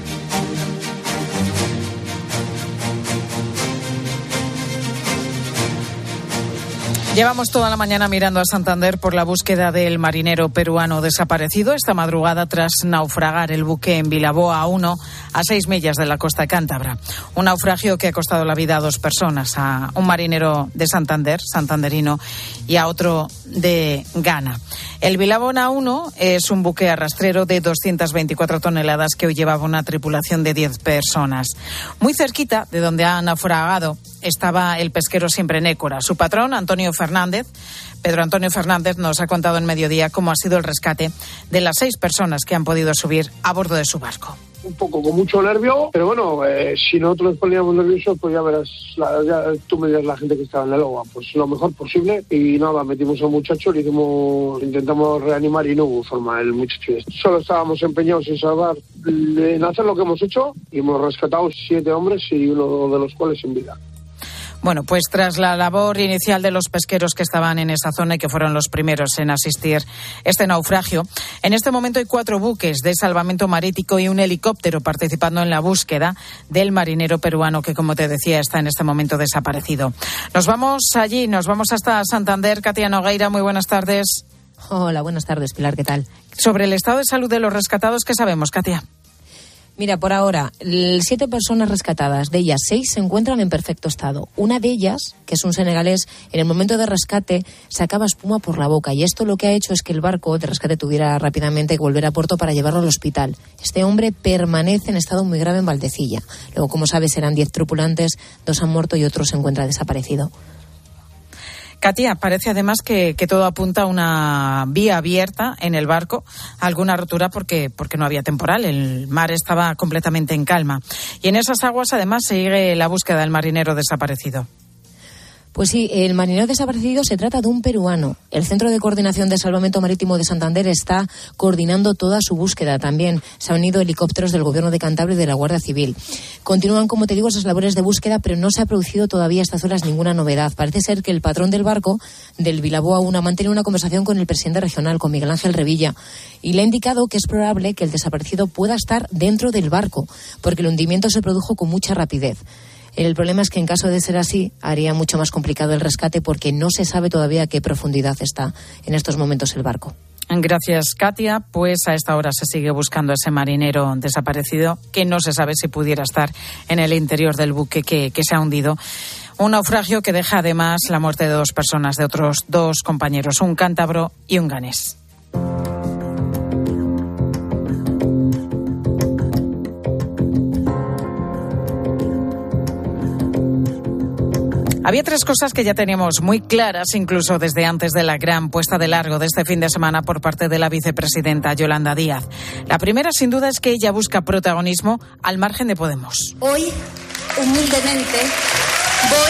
Llevamos toda la mañana mirando a Santander por la búsqueda del marinero peruano desaparecido esta madrugada tras naufragar el buque en Vilaboa 1, a 6 millas de la costa cántabra. Un naufragio que ha costado la vida a 2 personas, a un marinero de Santander, santanderino, y a otro de Ghana. El Vilaboa 1 es un buque arrastrero de 224 toneladas que hoy llevaba una tripulación de 10 personas. Muy cerquita de donde ha naufragado estaba el pesquero Siempre Nécora. Su patrón, Pedro Antonio Fernández, nos ha contado en Mediodía cómo ha sido el rescate de las 6 personas que han podido subir a bordo de su barco. Un poco con mucho nervio, pero bueno, si nosotros nos poníamos nerviosos, pues ya verás, tú me dirás la gente que estaba en el agua, pues lo mejor posible. Y nada, metimos al muchacho, intentamos reanimar y no hubo forma, el muchacho. Solo estábamos empeñados en hacer lo que hemos hecho y hemos rescatado 7 hombres y uno de los cuales sin vida. Bueno, pues tras la labor inicial de los pesqueros que estaban en esa zona y que fueron los primeros en asistir este naufragio, en este momento hay 4 buques de salvamento marítimo y un helicóptero participando en la búsqueda del marinero peruano que, como te decía, está en este momento desaparecido. Nos vamos hasta Santander. Katia Nogueira, muy buenas tardes. Hola, buenas tardes, Pilar, ¿qué tal? Sobre el estado de salud de los rescatados, ¿qué sabemos, Katia? Mira, por ahora, 7 personas rescatadas, de ellas 6 se encuentran en perfecto estado. Una de ellas, que es un senegalés, en el momento de rescate sacaba espuma por la boca y esto lo que ha hecho es que el barco de rescate tuviera rápidamente que volver a puerto para llevarlo al hospital. Este hombre permanece en estado muy grave en Valdecilla. Luego, como sabes, eran 10 tripulantes, 2 han muerto y otro se encuentra desaparecido. Katia, parece además que todo apunta a una vía abierta en el barco, alguna rotura porque no había temporal, el mar estaba completamente en calma. Y en esas aguas además sigue la búsqueda del marinero desaparecido. Pues sí, el marinero desaparecido se trata de un peruano. El Centro de Coordinación de Salvamento Marítimo de Santander está coordinando toda su búsqueda. También se han unido helicópteros del Gobierno de Cantabria y de la Guardia Civil. Continúan, como te digo, esas labores de búsqueda, pero no se ha producido todavía a estas horas ninguna novedad. Parece ser que el patrón del barco, del Vilaboa 1, ha mantenido una conversación con el presidente regional, con Miguel Ángel Revilla, y le ha indicado que es probable que el desaparecido pueda estar dentro del barco, porque el hundimiento se produjo con mucha rapidez. El problema es que en caso de ser así, haría mucho más complicado el rescate porque no se sabe todavía a qué profundidad está en estos momentos el barco. Gracias, Katia. Pues a esta hora se sigue buscando a ese marinero desaparecido que no se sabe si pudiera estar en el interior del buque que se ha hundido. Un naufragio que deja además la muerte de 2 personas, de otros 2 compañeros, un cántabro y un ganés. Había 3 cosas que ya teníamos muy claras, incluso desde antes de la gran puesta de largo de este fin de semana por parte de la vicepresidenta Yolanda Díaz. La primera, sin duda, es que ella busca protagonismo al margen de Podemos. Hoy, humildemente, voy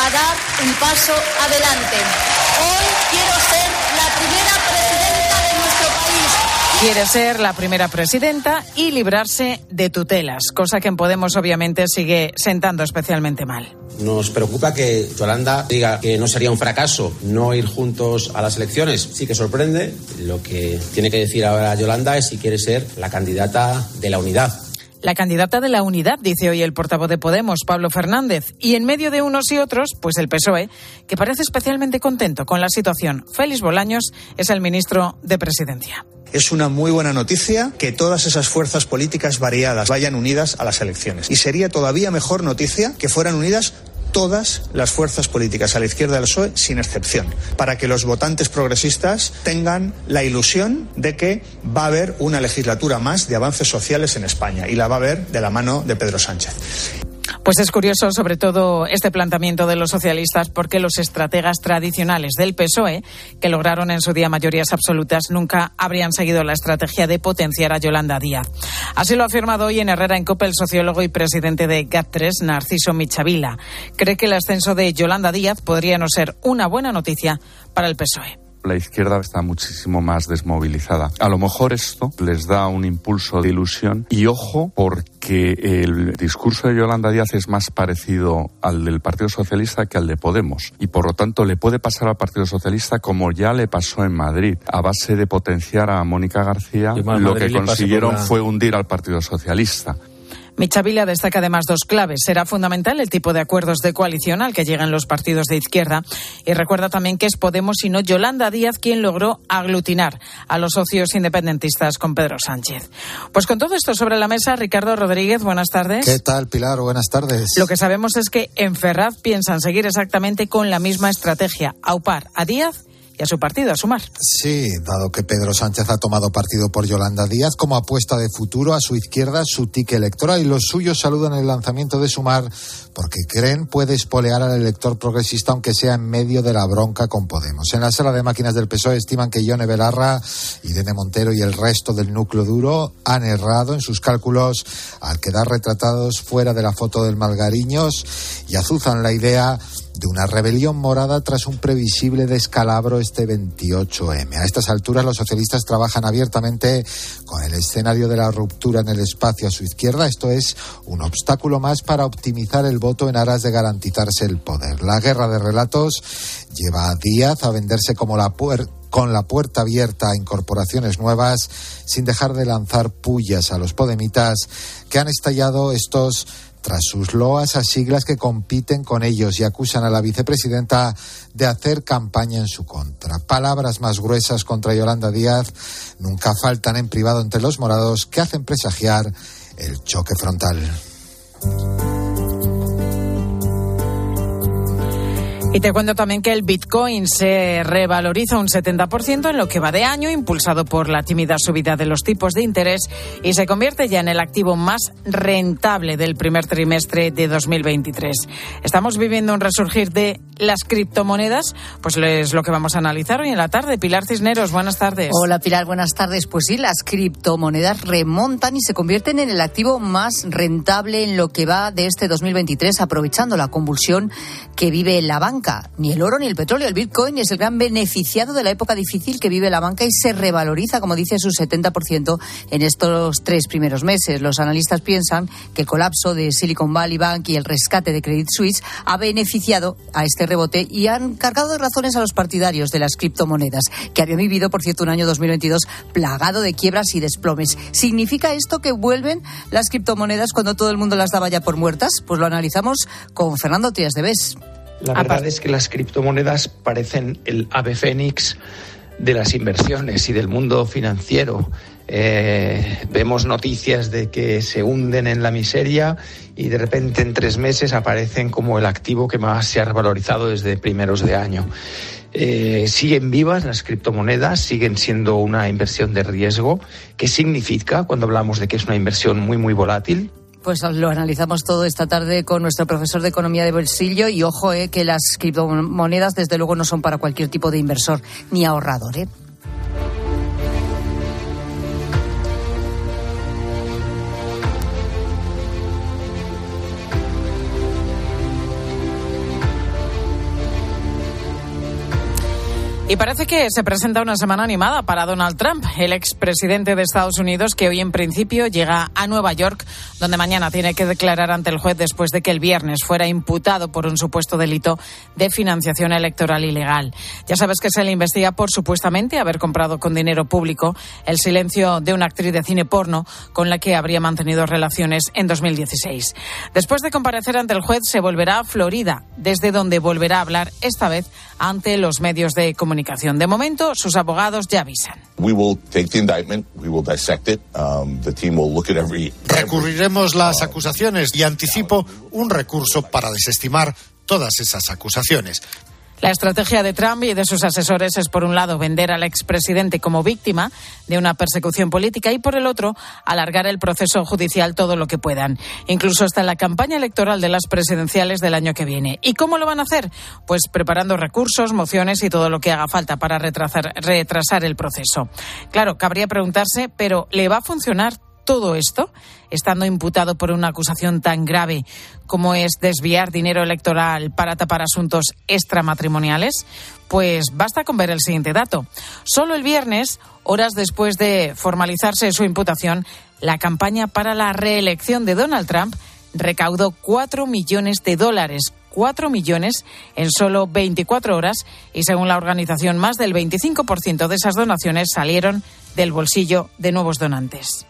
a dar un paso adelante. Hoy quiero ser la primera presidenta de nuestro país. Quiere ser la primera presidenta y librarse de tutelas, cosa que en Podemos obviamente sigue sentando especialmente mal. Nos preocupa que Yolanda diga que no sería un fracaso no ir juntos a las elecciones. Sí que sorprende. Lo que tiene que decir ahora Yolanda es si quiere ser la candidata de la unidad. La candidata de la unidad, dice hoy el portavoz de Podemos, Pablo Fernández. Y en medio de unos y otros, pues el PSOE, que parece especialmente contento con la situación. Félix Bolaños es el ministro de Presidencia. Es una muy buena noticia que todas esas fuerzas políticas variadas vayan unidas a las elecciones. Y sería todavía mejor noticia que fueran unidas todas las fuerzas políticas a la izquierda del PSOE, sin excepción, para que los votantes progresistas tengan la ilusión de que va a haber una legislatura más de avances sociales en España, y la va a haber de la mano de Pedro Sánchez. Pues es curioso, sobre todo, este planteamiento de los socialistas, porque los estrategas tradicionales del PSOE, que lograron en su día mayorías absolutas, nunca habrían seguido la estrategia de potenciar a Yolanda Díaz. Así lo ha afirmado hoy en Herrera en COPE el sociólogo y presidente de GAT3, Narciso Michavila. Cree que el ascenso de Yolanda Díaz podría no ser una buena noticia para el PSOE. La izquierda está muchísimo más desmovilizada. A lo mejor esto les da un impulso de ilusión y ojo, porque el discurso de Yolanda Díaz es más parecido al del Partido Socialista que al de Podemos y por lo tanto le puede pasar al Partido Socialista como ya le pasó en Madrid. A base de potenciar a Mónica García, lo que consiguieron fue hundir al Partido Socialista. Michavila destaca además dos claves. Será fundamental el tipo de acuerdos de coalición al que llegan los partidos de izquierda y recuerda también que es Podemos y no Yolanda Díaz quien logró aglutinar a los socios independentistas con Pedro Sánchez. Pues con todo esto sobre la mesa, Ricardo Rodríguez, buenas tardes. ¿Qué tal, Pilar? Buenas tardes. Lo que sabemos es que en Ferraz piensan seguir exactamente con la misma estrategia, aupar a Díaz y a su partido, a Sumar. Sí, dado que Pedro Sánchez ha tomado partido por Yolanda Díaz como apuesta de futuro, a su izquierda su tique electoral, y los suyos saludan el lanzamiento de Sumar porque creen puede espolear al elector progresista aunque sea en medio de la bronca con Podemos. En la sala de máquinas del PSOE estiman que Ione Belarra, Irene Montero y el resto del núcleo duro han errado en sus cálculos al quedar retratados fuera de la foto del Malgariños y azuzan la idea de una rebelión morada tras un previsible descalabro este 28M. A estas alturas los socialistas trabajan abiertamente con el escenario de la ruptura en el espacio a su izquierda. Esto es un obstáculo más para optimizar el voto en aras de garantizarse el poder. La guerra de relatos lleva a Díaz a venderse como con la puerta abierta a incorporaciones nuevas, sin dejar de lanzar pullas a los podemitas que han estallado estos tras sus loas a siglas que compiten con ellos y acusan a la vicepresidenta de hacer campaña en su contra. Palabras más gruesas contra Yolanda Díaz nunca faltan en privado entre los morados, que hacen presagiar el choque frontal. Y te cuento también que el Bitcoin se revaloriza un 70% en lo que va de año, impulsado por la tímida subida de los tipos de interés, y se convierte ya en el activo más rentable del primer trimestre de 2023. Estamos viviendo un resurgir de las criptomonedas, pues es lo que vamos a analizar hoy en la tarde. Pilar Cisneros, buenas tardes. Hola Pilar, buenas tardes. Pues sí, las criptomonedas remontan y se convierten en el activo más rentable en lo que va de este 2023, aprovechando la convulsión que vive la banca. Ni el oro ni el petróleo. El Bitcoin es el gran beneficiado de la época difícil que vive la banca y se revaloriza, como dice, su 70% en estos 3 primeros meses. Los analistas piensan que el colapso de Silicon Valley Bank y el rescate de Credit Suisse ha beneficiado a este rebote y han cargado de razones a los partidarios de las criptomonedas, que habían vivido, por cierto, un año 2022 plagado de quiebras y desplomes. ¿Significa esto que vuelven las criptomonedas cuando todo el mundo las daba ya por muertas? Pues lo analizamos con Fernando Trías de Bes. La verdad es que las criptomonedas parecen el ave fénix de las inversiones y del mundo financiero. Vemos noticias de que se hunden en la miseria y de repente en 3 meses aparecen como el activo que más se ha revalorizado desde primeros de año. Siguen vivas las criptomonedas, siguen siendo una inversión de riesgo. ¿Qué significa cuando hablamos de que es una inversión muy, muy volátil? Pues lo analizamos todo esta tarde con nuestro profesor de Economía de bolsillo y ojo, que las criptomonedas desde luego no son para cualquier tipo de inversor ni ahorrador, Y parece que se presenta una semana animada para Donald Trump, el expresidente de Estados Unidos, que hoy en principio llega a Nueva York, donde mañana tiene que declarar ante el juez después de que el viernes fuera imputado por un supuesto delito de financiación electoral ilegal. Ya sabes que se le investiga por supuestamente haber comprado con dinero público el silencio de una actriz de cine porno con la que habría mantenido relaciones en 2016. Después de comparecer ante el juez, se volverá a Florida, desde donde volverá a hablar esta vez ante los medios de comunicación. De momento, sus abogados ya avisan. Recurriremos las acusaciones y anticipo un recurso para desestimar todas esas acusaciones. La estrategia de Trump y de sus asesores es, por un lado, vender al expresidente como víctima de una persecución política y, por el otro, alargar el proceso judicial todo lo que puedan, incluso hasta la campaña electoral de las presidenciales del año que viene. ¿Y cómo lo van a hacer? Pues preparando recursos, mociones y todo lo que haga falta para retrasar el proceso. Claro, cabría preguntarse, ¿pero le va a funcionar todo esto, estando imputado por una acusación tan grave como es desviar dinero electoral para tapar asuntos extramatrimoniales? Pues basta con ver el siguiente dato. Solo el viernes, horas después de formalizarse su imputación, la campaña para la reelección de Donald Trump recaudó $4 millones. 4 millones en solo 24 horas y, según la organización, más del 25% de esas donaciones salieron del bolsillo de nuevos donantes.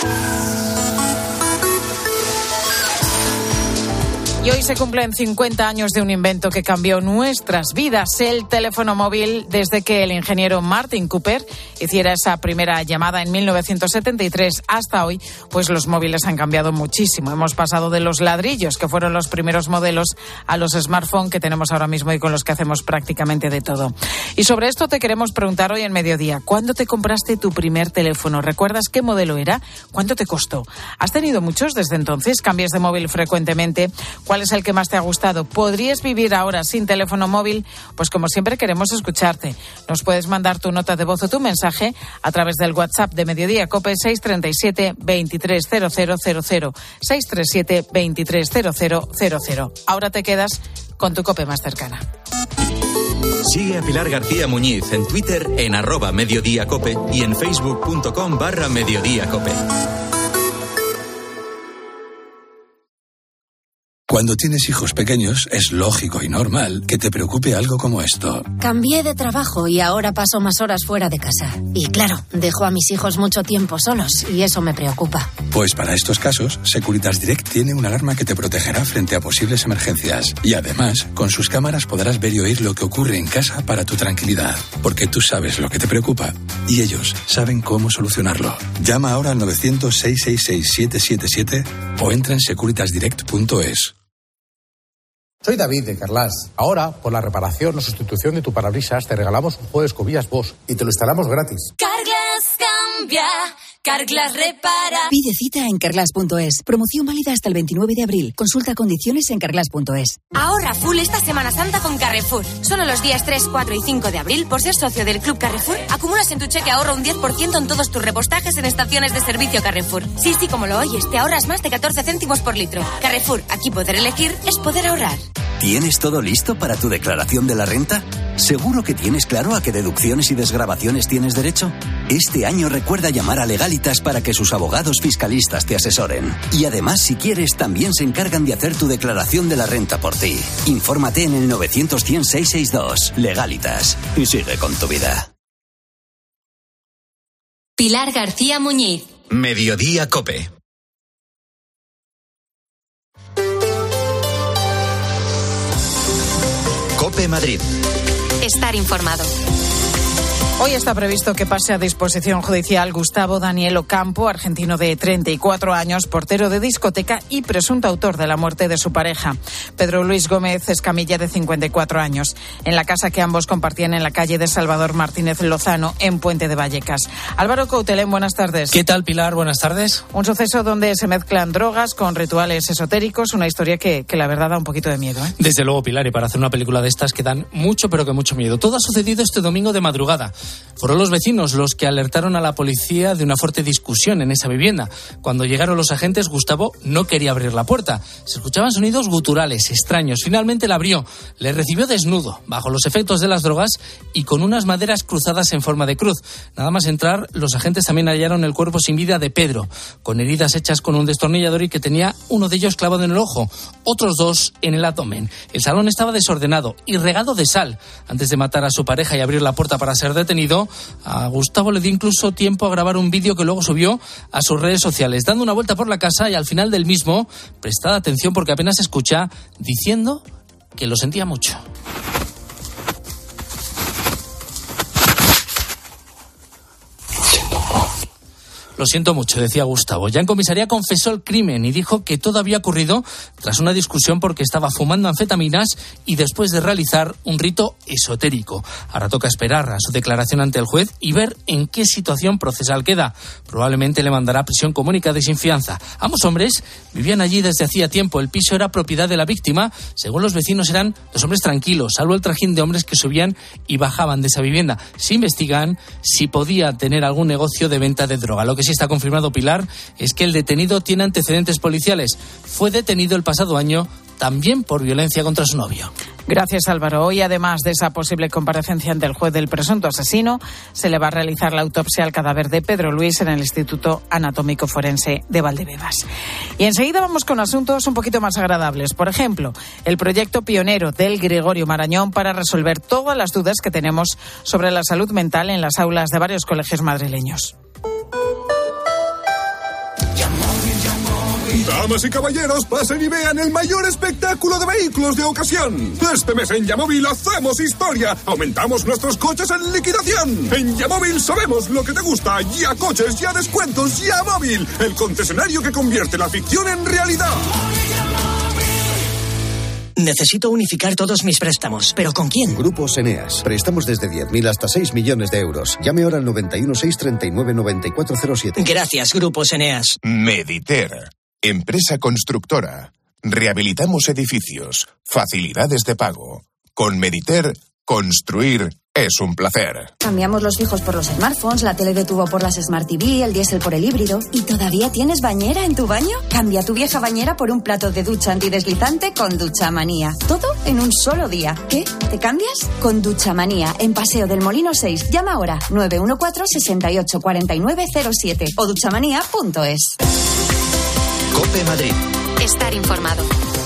Y hoy se cumplen 50 años de un invento que cambió nuestras vidas, el teléfono móvil. Desde que el ingeniero Martin Cooper hiciera esa primera llamada en 1973 hasta hoy, pues los móviles han cambiado muchísimo. Hemos pasado de los ladrillos, que fueron los primeros modelos, a los smartphones que tenemos ahora mismo y con los que hacemos prácticamente de todo. Y sobre esto te queremos preguntar hoy en Mediodía. ¿Cuándo te compraste tu primer teléfono? ¿Recuerdas qué modelo era? ¿Cuánto te costó? ¿Has tenido muchos desde entonces? ¿Cambias de móvil frecuentemente? ¿Cuál es el que más te ha gustado? ¿Podrías vivir ahora sin teléfono móvil? Pues como siempre queremos escucharte. Nos puedes mandar tu nota de voz o tu mensaje a través del WhatsApp de Mediodía COPE 637 230000 637 230000. Ahora te quedas con tu COPE más cercana. Sigue a Pilar García Muñiz en Twitter en @mediodíacope y en facebook.com/mediodíacope. Cuando tienes hijos pequeños, es lógico y normal que te preocupe algo como esto. Cambié de trabajo y ahora paso más horas fuera de casa. Y claro, dejo a mis hijos mucho tiempo solos y eso me preocupa. Pues para estos casos, Securitas Direct tiene una alarma que te protegerá frente a posibles emergencias. Y además, con sus cámaras podrás ver y oír lo que ocurre en casa para tu tranquilidad. Porque tú sabes lo que te preocupa y ellos saben cómo solucionarlo. Llama ahora al 900-666-777 o entra en securitasdirect.es. Soy David de Carglass. Ahora, por la reparación o sustitución de tu parabrisas, te regalamos un juego de escobillas Bosch y te lo instalamos gratis. Carglass cambia, Carglass repara. Pide cita en carglass.es. Promoción válida hasta el 29 de abril. Consulta condiciones en carglass.es. Ahorra full esta Semana Santa con Carrefour. Solo los días 3, 4 y 5 de abril, por ser socio del Club Carrefour, acumulas en tu cheque ahorro un 10% en todos tus repostajes en estaciones de servicio Carrefour. Sí, como lo oyes, te ahorras más de 14 céntimos por litro. Carrefour, aquí poder elegir es poder ahorrar. ¿Tienes todo listo para tu declaración de la renta? ¿Seguro que tienes claro a qué deducciones y desgravaciones tienes derecho? Este año recuerda llamar a Legalitas para que sus abogados fiscalistas te asesoren. Y además, si quieres, también se encargan de hacer tu declaración de la renta por ti. Infórmate en el 900-100-662. Legalitas. Y sigue con tu vida. Pilar García Muñiz. Mediodía COPE. COPE Madrid. Estar informado. Hoy está previsto que pase a disposición judicial Gustavo Daniel Ocampo, argentino de 34 años, portero de discoteca y presunto autor de la muerte de su pareja, Pedro Luis Gómez Escamilla, de 54 años, en la casa que ambos compartían en la calle de Salvador Martínez Lozano, en Puente de Vallecas. Álvaro Coutelén, buenas tardes. ¿Qué tal, Pilar? Buenas tardes. Un suceso donde se mezclan drogas con rituales esotéricos, una historia que la verdad da un poquito de miedo, ¿eh? Desde luego, Pilar, y para hacer una película de estas que dan mucho, pero que mucho miedo. Todo ha sucedido este domingo de madrugada. Fueron los vecinos los que alertaron a la policía de una fuerte discusión en esa vivienda. Cuando llegaron los agentes, Gustavo no quería abrir la puerta. Se escuchaban sonidos guturales, extraños. Finalmente la abrió. Le recibió desnudo, bajo los efectos de las drogas y con unas maderas cruzadas en forma de cruz. Nada más entrar, los agentes también hallaron el cuerpo sin vida de Pedro, con heridas hechas con un destornillador y que tenía uno de ellos clavado en el ojo, otros 2 en el abdomen. El salón estaba desordenado y regado de sal. Antes de matar a su pareja y abrir la puerta para ser detenido, a Gustavo le dio incluso tiempo a grabar un vídeo que luego subió a sus redes sociales, dando una vuelta por la casa y al final del mismo, prestad atención porque apenas se escucha, diciendo que lo sentía mucho. Lo siento mucho, decía Gustavo. Ya en comisaría confesó el crimen y dijo que todo había ocurrido tras una discusión porque estaba fumando anfetaminas y después de realizar un rito esotérico. Ahora toca esperar a su declaración ante el juez y ver en qué situación procesal queda. Probablemente le mandará a prisión comunicada y sin fianza. Ambos hombres vivían allí desde hacía tiempo. El piso era propiedad de la víctima. Según los vecinos, eran 2 hombres tranquilos, salvo el trajín de hombres que subían y bajaban de esa vivienda. Se investigan si podía tener algún negocio de venta de droga. Lo que sí está confirmado, Pilar, es que el detenido tiene antecedentes policiales. Fue detenido el pasado año también por violencia contra su novio. Gracias, Álvaro. Hoy, además de esa posible comparecencia ante el juez del presunto asesino, se le va a realizar la autopsia al cadáver de Pedro Luis en el Instituto Anatómico Forense de Valdebebas. Y enseguida vamos con asuntos un poquito más agradables. Por ejemplo, el proyecto pionero del Gregorio Marañón para resolver todas las dudas que tenemos sobre la salud mental en las aulas de varios colegios madrileños. Damas y caballeros, pasen y vean el mayor espectáculo de vehículos de ocasión. Este mes en Yamóvil hacemos historia. Aumentamos nuestros coches en liquidación. En Yamóvil sabemos lo que te gusta. Ya coches, ya descuentos, Yamóvil. El concesionario que convierte la ficción en realidad. Necesito unificar todos mis préstamos. ¿Pero con quién? Grupos Eneas. Préstamos desde 10.000 hasta 6 millones de euros. Llame ahora al 91 639 9407. Gracias, Grupos Eneas. Mediter. Empresa constructora. Rehabilitamos edificios. Facilidades de pago. Con Mediter, construir es un placer. Cambiamos los fijos por los smartphones, la tele de tubo por las Smart TV, el diésel por el híbrido. ¿Y todavía tienes bañera en tu baño? Cambia tu vieja bañera por un plato de ducha antideslizante con Duchamanía. Todo en un solo día. ¿Qué? ¿Te cambias? Con Duchamanía, en Paseo del Molino 6. Llama ahora 914 68 49 07 o duchamanía.es. COPE Madrid. Estar informado.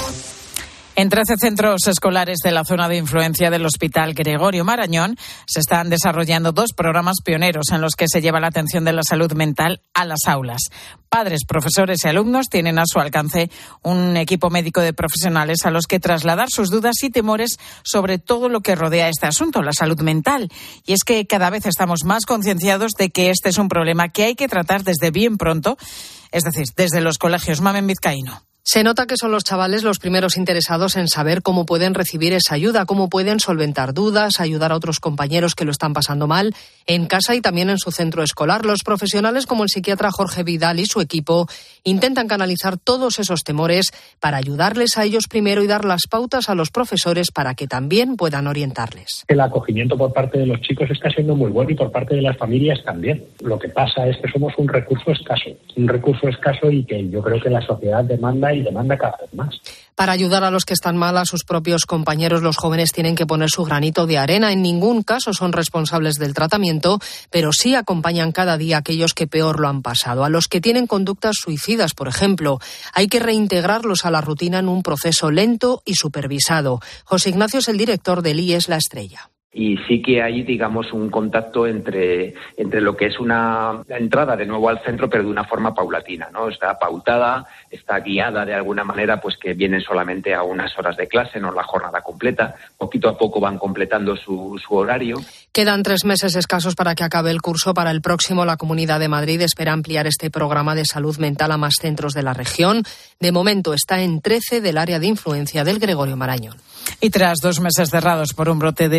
En 13 centros escolares de la zona de influencia del Hospital Gregorio Marañón se están desarrollando 2 programas pioneros en los que se lleva la atención de la salud mental a las aulas. Padres, profesores y alumnos tienen a su alcance un equipo médico de profesionales a los que trasladar sus dudas y temores sobre todo lo que rodea este asunto, la salud mental. Y es que cada vez estamos más concienciados de que este es un problema que hay que tratar desde bien pronto, es decir, desde los colegios. Mamen Vizcaíno. Se nota que son los chavales los primeros interesados en saber cómo pueden recibir esa ayuda, cómo pueden solventar dudas, ayudar a otros compañeros que lo están pasando mal en casa y también en su centro escolar. Los profesionales como el psiquiatra Jorge Vidal y su equipo intentan canalizar todos esos temores para ayudarles a ellos primero y dar las pautas a los profesores para que también puedan orientarles. El acogimiento por parte de los chicos está siendo muy bueno y por parte de las familias también. Lo que pasa es que somos un recurso escaso y que yo creo que la sociedad demanda y demanda cada vez más. Para ayudar a los que están mal, a sus propios compañeros, los jóvenes tienen que poner su granito de arena. En ningún caso son responsables del tratamiento, pero sí acompañan cada día a aquellos que peor lo han pasado. A los que tienen conductas suicidas, por ejemplo, hay que reintegrarlos a la rutina en un proceso lento y supervisado. José Ignacio es el director del IES La Estrella. Y sí que hay, digamos, un contacto entre lo que es una entrada de nuevo al centro, pero de una forma paulatina, ¿no? Está pautada, está guiada de alguna manera, pues que vienen solamente a unas horas de clase, no la jornada completa. Poquito a poco van completando su horario. Quedan 3 meses escasos para que acabe el curso. Para el próximo, la Comunidad de Madrid espera ampliar este programa de salud mental a más centros de la región. De momento está en 13 del área de influencia del Gregorio Marañón. Y tras 2 meses cerrados por un brote de legionela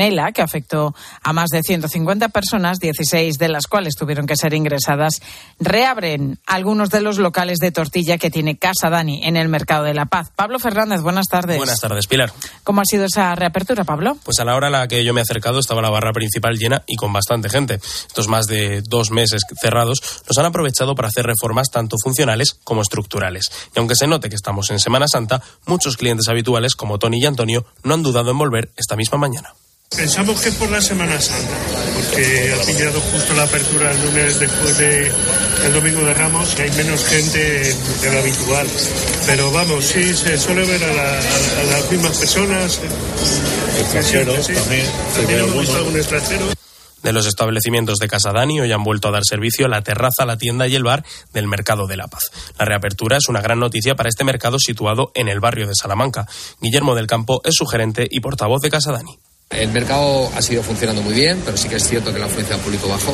legionela, que afectó a más de 150 personas, 16 de las cuales tuvieron que ser ingresadas, reabren algunos de los locales de tortilla que tiene Casa Dani en el Mercado de la Paz. Pablo Fernández, buenas tardes. Buenas tardes, Pilar. ¿Cómo ha sido esa reapertura, Pablo? Pues a la hora a la que yo me he acercado estaba la barra principal llena y con bastante gente. Estos más de 2 meses cerrados los han aprovechado para hacer reformas tanto funcionales como estructurales. Y aunque se note que estamos en Semana Santa, muchos clientes habituales como Tony y Antonio no han dudado en volver esta misma mañana. Pensamos que es por la Semana Santa, porque ha pillado justo la apertura el lunes después del Domingo de Ramos, y hay menos gente de lo habitual. Pero vamos, sí, se suele ver a las mismas personas. Extranjeros sí. También hemos visto algún extranjero. De los establecimientos de Casa Dani hoy han vuelto a dar servicio la terraza, la tienda y el bar del Mercado de la Paz. La reapertura es una gran noticia para este mercado situado en el barrio de Salamanca. Guillermo del Campo es su gerente y portavoz de Casa Dani. El mercado ha sido funcionando muy bien, pero sí que es cierto que la afluencia del público bajó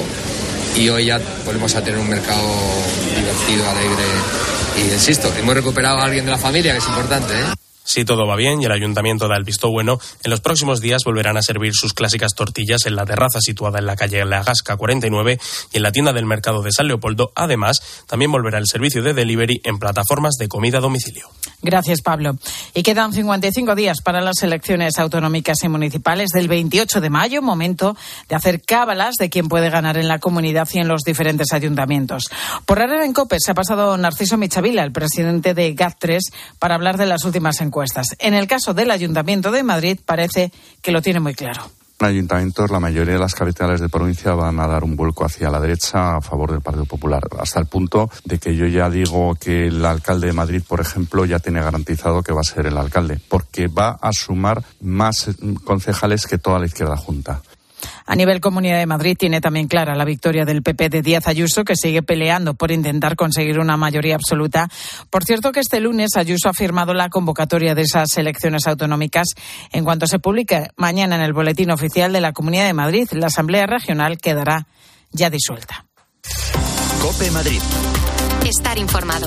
y hoy ya volvemos a tener un mercado divertido, alegre y, insisto, hemos recuperado a alguien de la familia, que es importante, ¿eh? Si todo va bien y el ayuntamiento da el visto bueno, en los próximos días volverán a servir sus clásicas tortillas en la terraza situada en la calle La Gasca 49 y en la tienda del mercado de San Leopoldo. Además, también volverá el servicio de delivery en plataformas de comida a domicilio. Gracias, Pablo. Y quedan 55 días para las elecciones autonómicas y municipales del 28 de mayo, momento de hacer cábalas de quién puede ganar en la comunidad y en los diferentes ayuntamientos. Por Herrera en COPE se ha pasado Narciso Michavila, el presidente de GAT3, para hablar de las últimas encuestas. En el caso del Ayuntamiento de Madrid parece que lo tiene muy claro. En ayuntamientos, la mayoría de las capitales de provincia van a dar un vuelco hacia la derecha a favor del Partido Popular, hasta el punto de que yo ya digo que el alcalde de Madrid, por ejemplo, ya tiene garantizado que va a ser el alcalde, porque va a sumar más concejales que toda la izquierda junta. A nivel Comunidad de Madrid tiene también clara la victoria del PP de Díaz Ayuso, que sigue peleando por intentar conseguir una mayoría absoluta. Por cierto que este lunes Ayuso ha firmado la convocatoria de esas elecciones autonómicas. En cuanto se publique mañana en el Boletín Oficial de la Comunidad de Madrid, la Asamblea Regional quedará ya disuelta. COPE Madrid. Estar informado.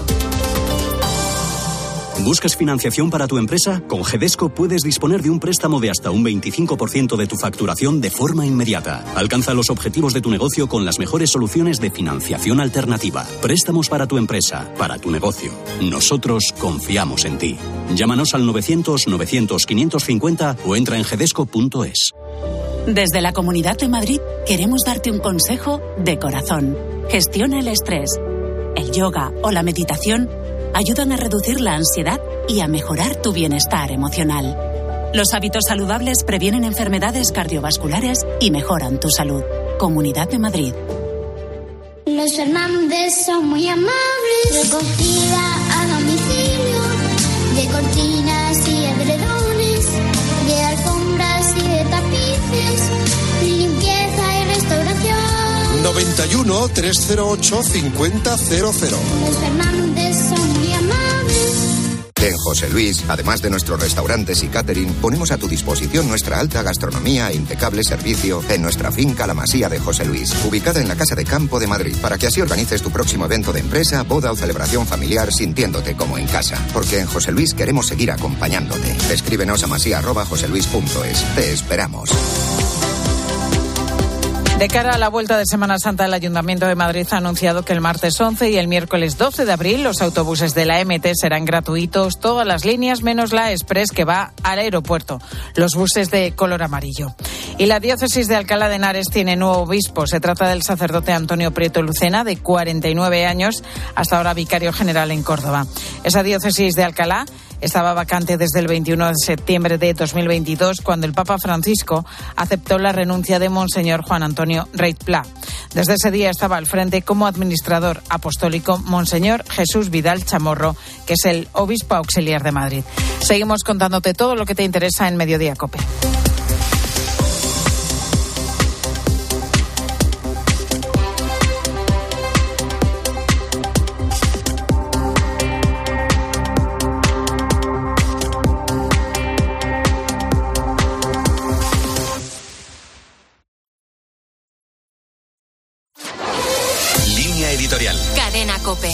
¿Buscas financiación para tu empresa? Con Gedesco puedes disponer de un préstamo de hasta un 25% de tu facturación de forma inmediata. Alcanza los objetivos de tu negocio con las mejores soluciones de financiación alternativa. Préstamos para tu empresa, para tu negocio. Nosotros confiamos en ti. Llámanos al 900-900-550 o entra en gedesco.es. Desde la Comunidad de Madrid queremos darte un consejo de corazón. Gestiona el estrés. El yoga o la meditación ayudan a reducir la ansiedad y a mejorar tu bienestar emocional. Los hábitos saludables previenen enfermedades cardiovasculares y mejoran tu salud. Comunidad de Madrid. Los Fernández son muy amables. Recogida a domicilio de cortinas y edredones, de alfombras y de tapices, limpieza y restauración. 91 308 5000. Los Fernández son muy amables. En José Luis, además de nuestros restaurantes y catering, ponemos a tu disposición nuestra alta gastronomía e impecable servicio en nuestra finca La Masía de José Luis, ubicada en la Casa de Campo de Madrid, para que así organices tu próximo evento de empresa, boda o celebración familiar sintiéndote como en casa. Porque en José Luis queremos seguir acompañándote. Escríbenos a masía@joseluis.es. Te esperamos. De cara a la vuelta de Semana Santa, el Ayuntamiento de Madrid ha anunciado que el martes 11 y el miércoles 12 de abril los autobuses de la MT serán gratuitos, todas las líneas menos la Express que va al aeropuerto, los buses de color amarillo. Y la diócesis de Alcalá de Henares tiene nuevo obispo. Se trata del sacerdote Antonio Prieto Lucena, de 49 años, hasta ahora vicario general en Córdoba. Esa diócesis de Alcalá estaba vacante desde el 21 de septiembre de 2022, cuando el Papa Francisco aceptó la renuncia de Monseñor Juan Antonio Reit Pla. Desde ese día estaba al frente como administrador apostólico Monseñor Jesús Vidal Chamorro, que es el obispo auxiliar de Madrid. Seguimos contándote todo lo que te interesa en Mediodía COPE. Editorial. Cadena COPE.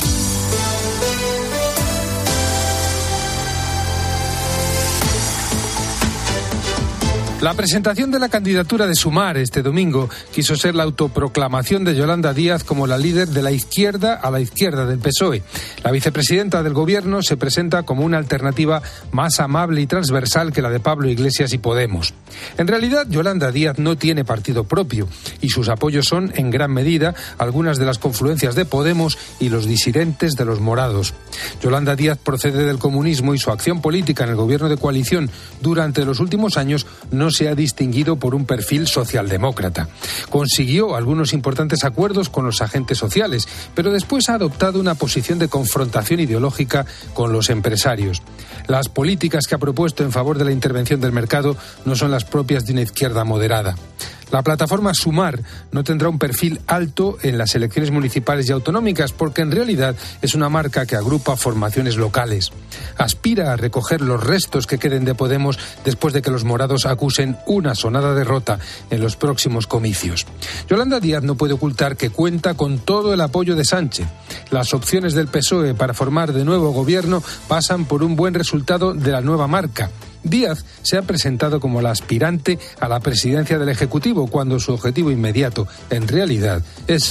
La presentación de la candidatura de Sumar este domingo quiso ser la autoproclamación de Yolanda Díaz como la líder de la izquierda a la izquierda del PSOE. La vicepresidenta del Gobierno se presenta como una alternativa más amable y transversal que la de Pablo Iglesias y Podemos. En realidad, Yolanda Díaz no tiene partido propio y sus apoyos son, en gran medida, algunas de las confluencias de Podemos y los disidentes de los morados. Yolanda Díaz procede del comunismo y su acción política en el Gobierno de coalición durante los últimos años no se ha distinguido por un perfil socialdemócrata. Consiguió algunos importantes acuerdos con los agentes sociales, pero después ha adoptado una posición de confrontación ideológica con los empresarios. Las políticas que ha propuesto en favor de la intervención del mercado no son las propias de una izquierda moderada. La plataforma Sumar no tendrá un perfil alto en las elecciones municipales y autonómicas porque en realidad es una marca que agrupa formaciones locales. Aspira a recoger los restos que queden de Podemos después de que los morados acusen una sonada derrota en los próximos comicios. Yolanda Díaz no puede ocultar que cuenta con todo el apoyo de Sánchez. Las opciones del PSOE para formar de nuevo gobierno pasan por un buen resultado de la nueva marca. Díaz se ha presentado como la aspirante a la presidencia del Ejecutivo cuando su objetivo inmediato, en realidad, es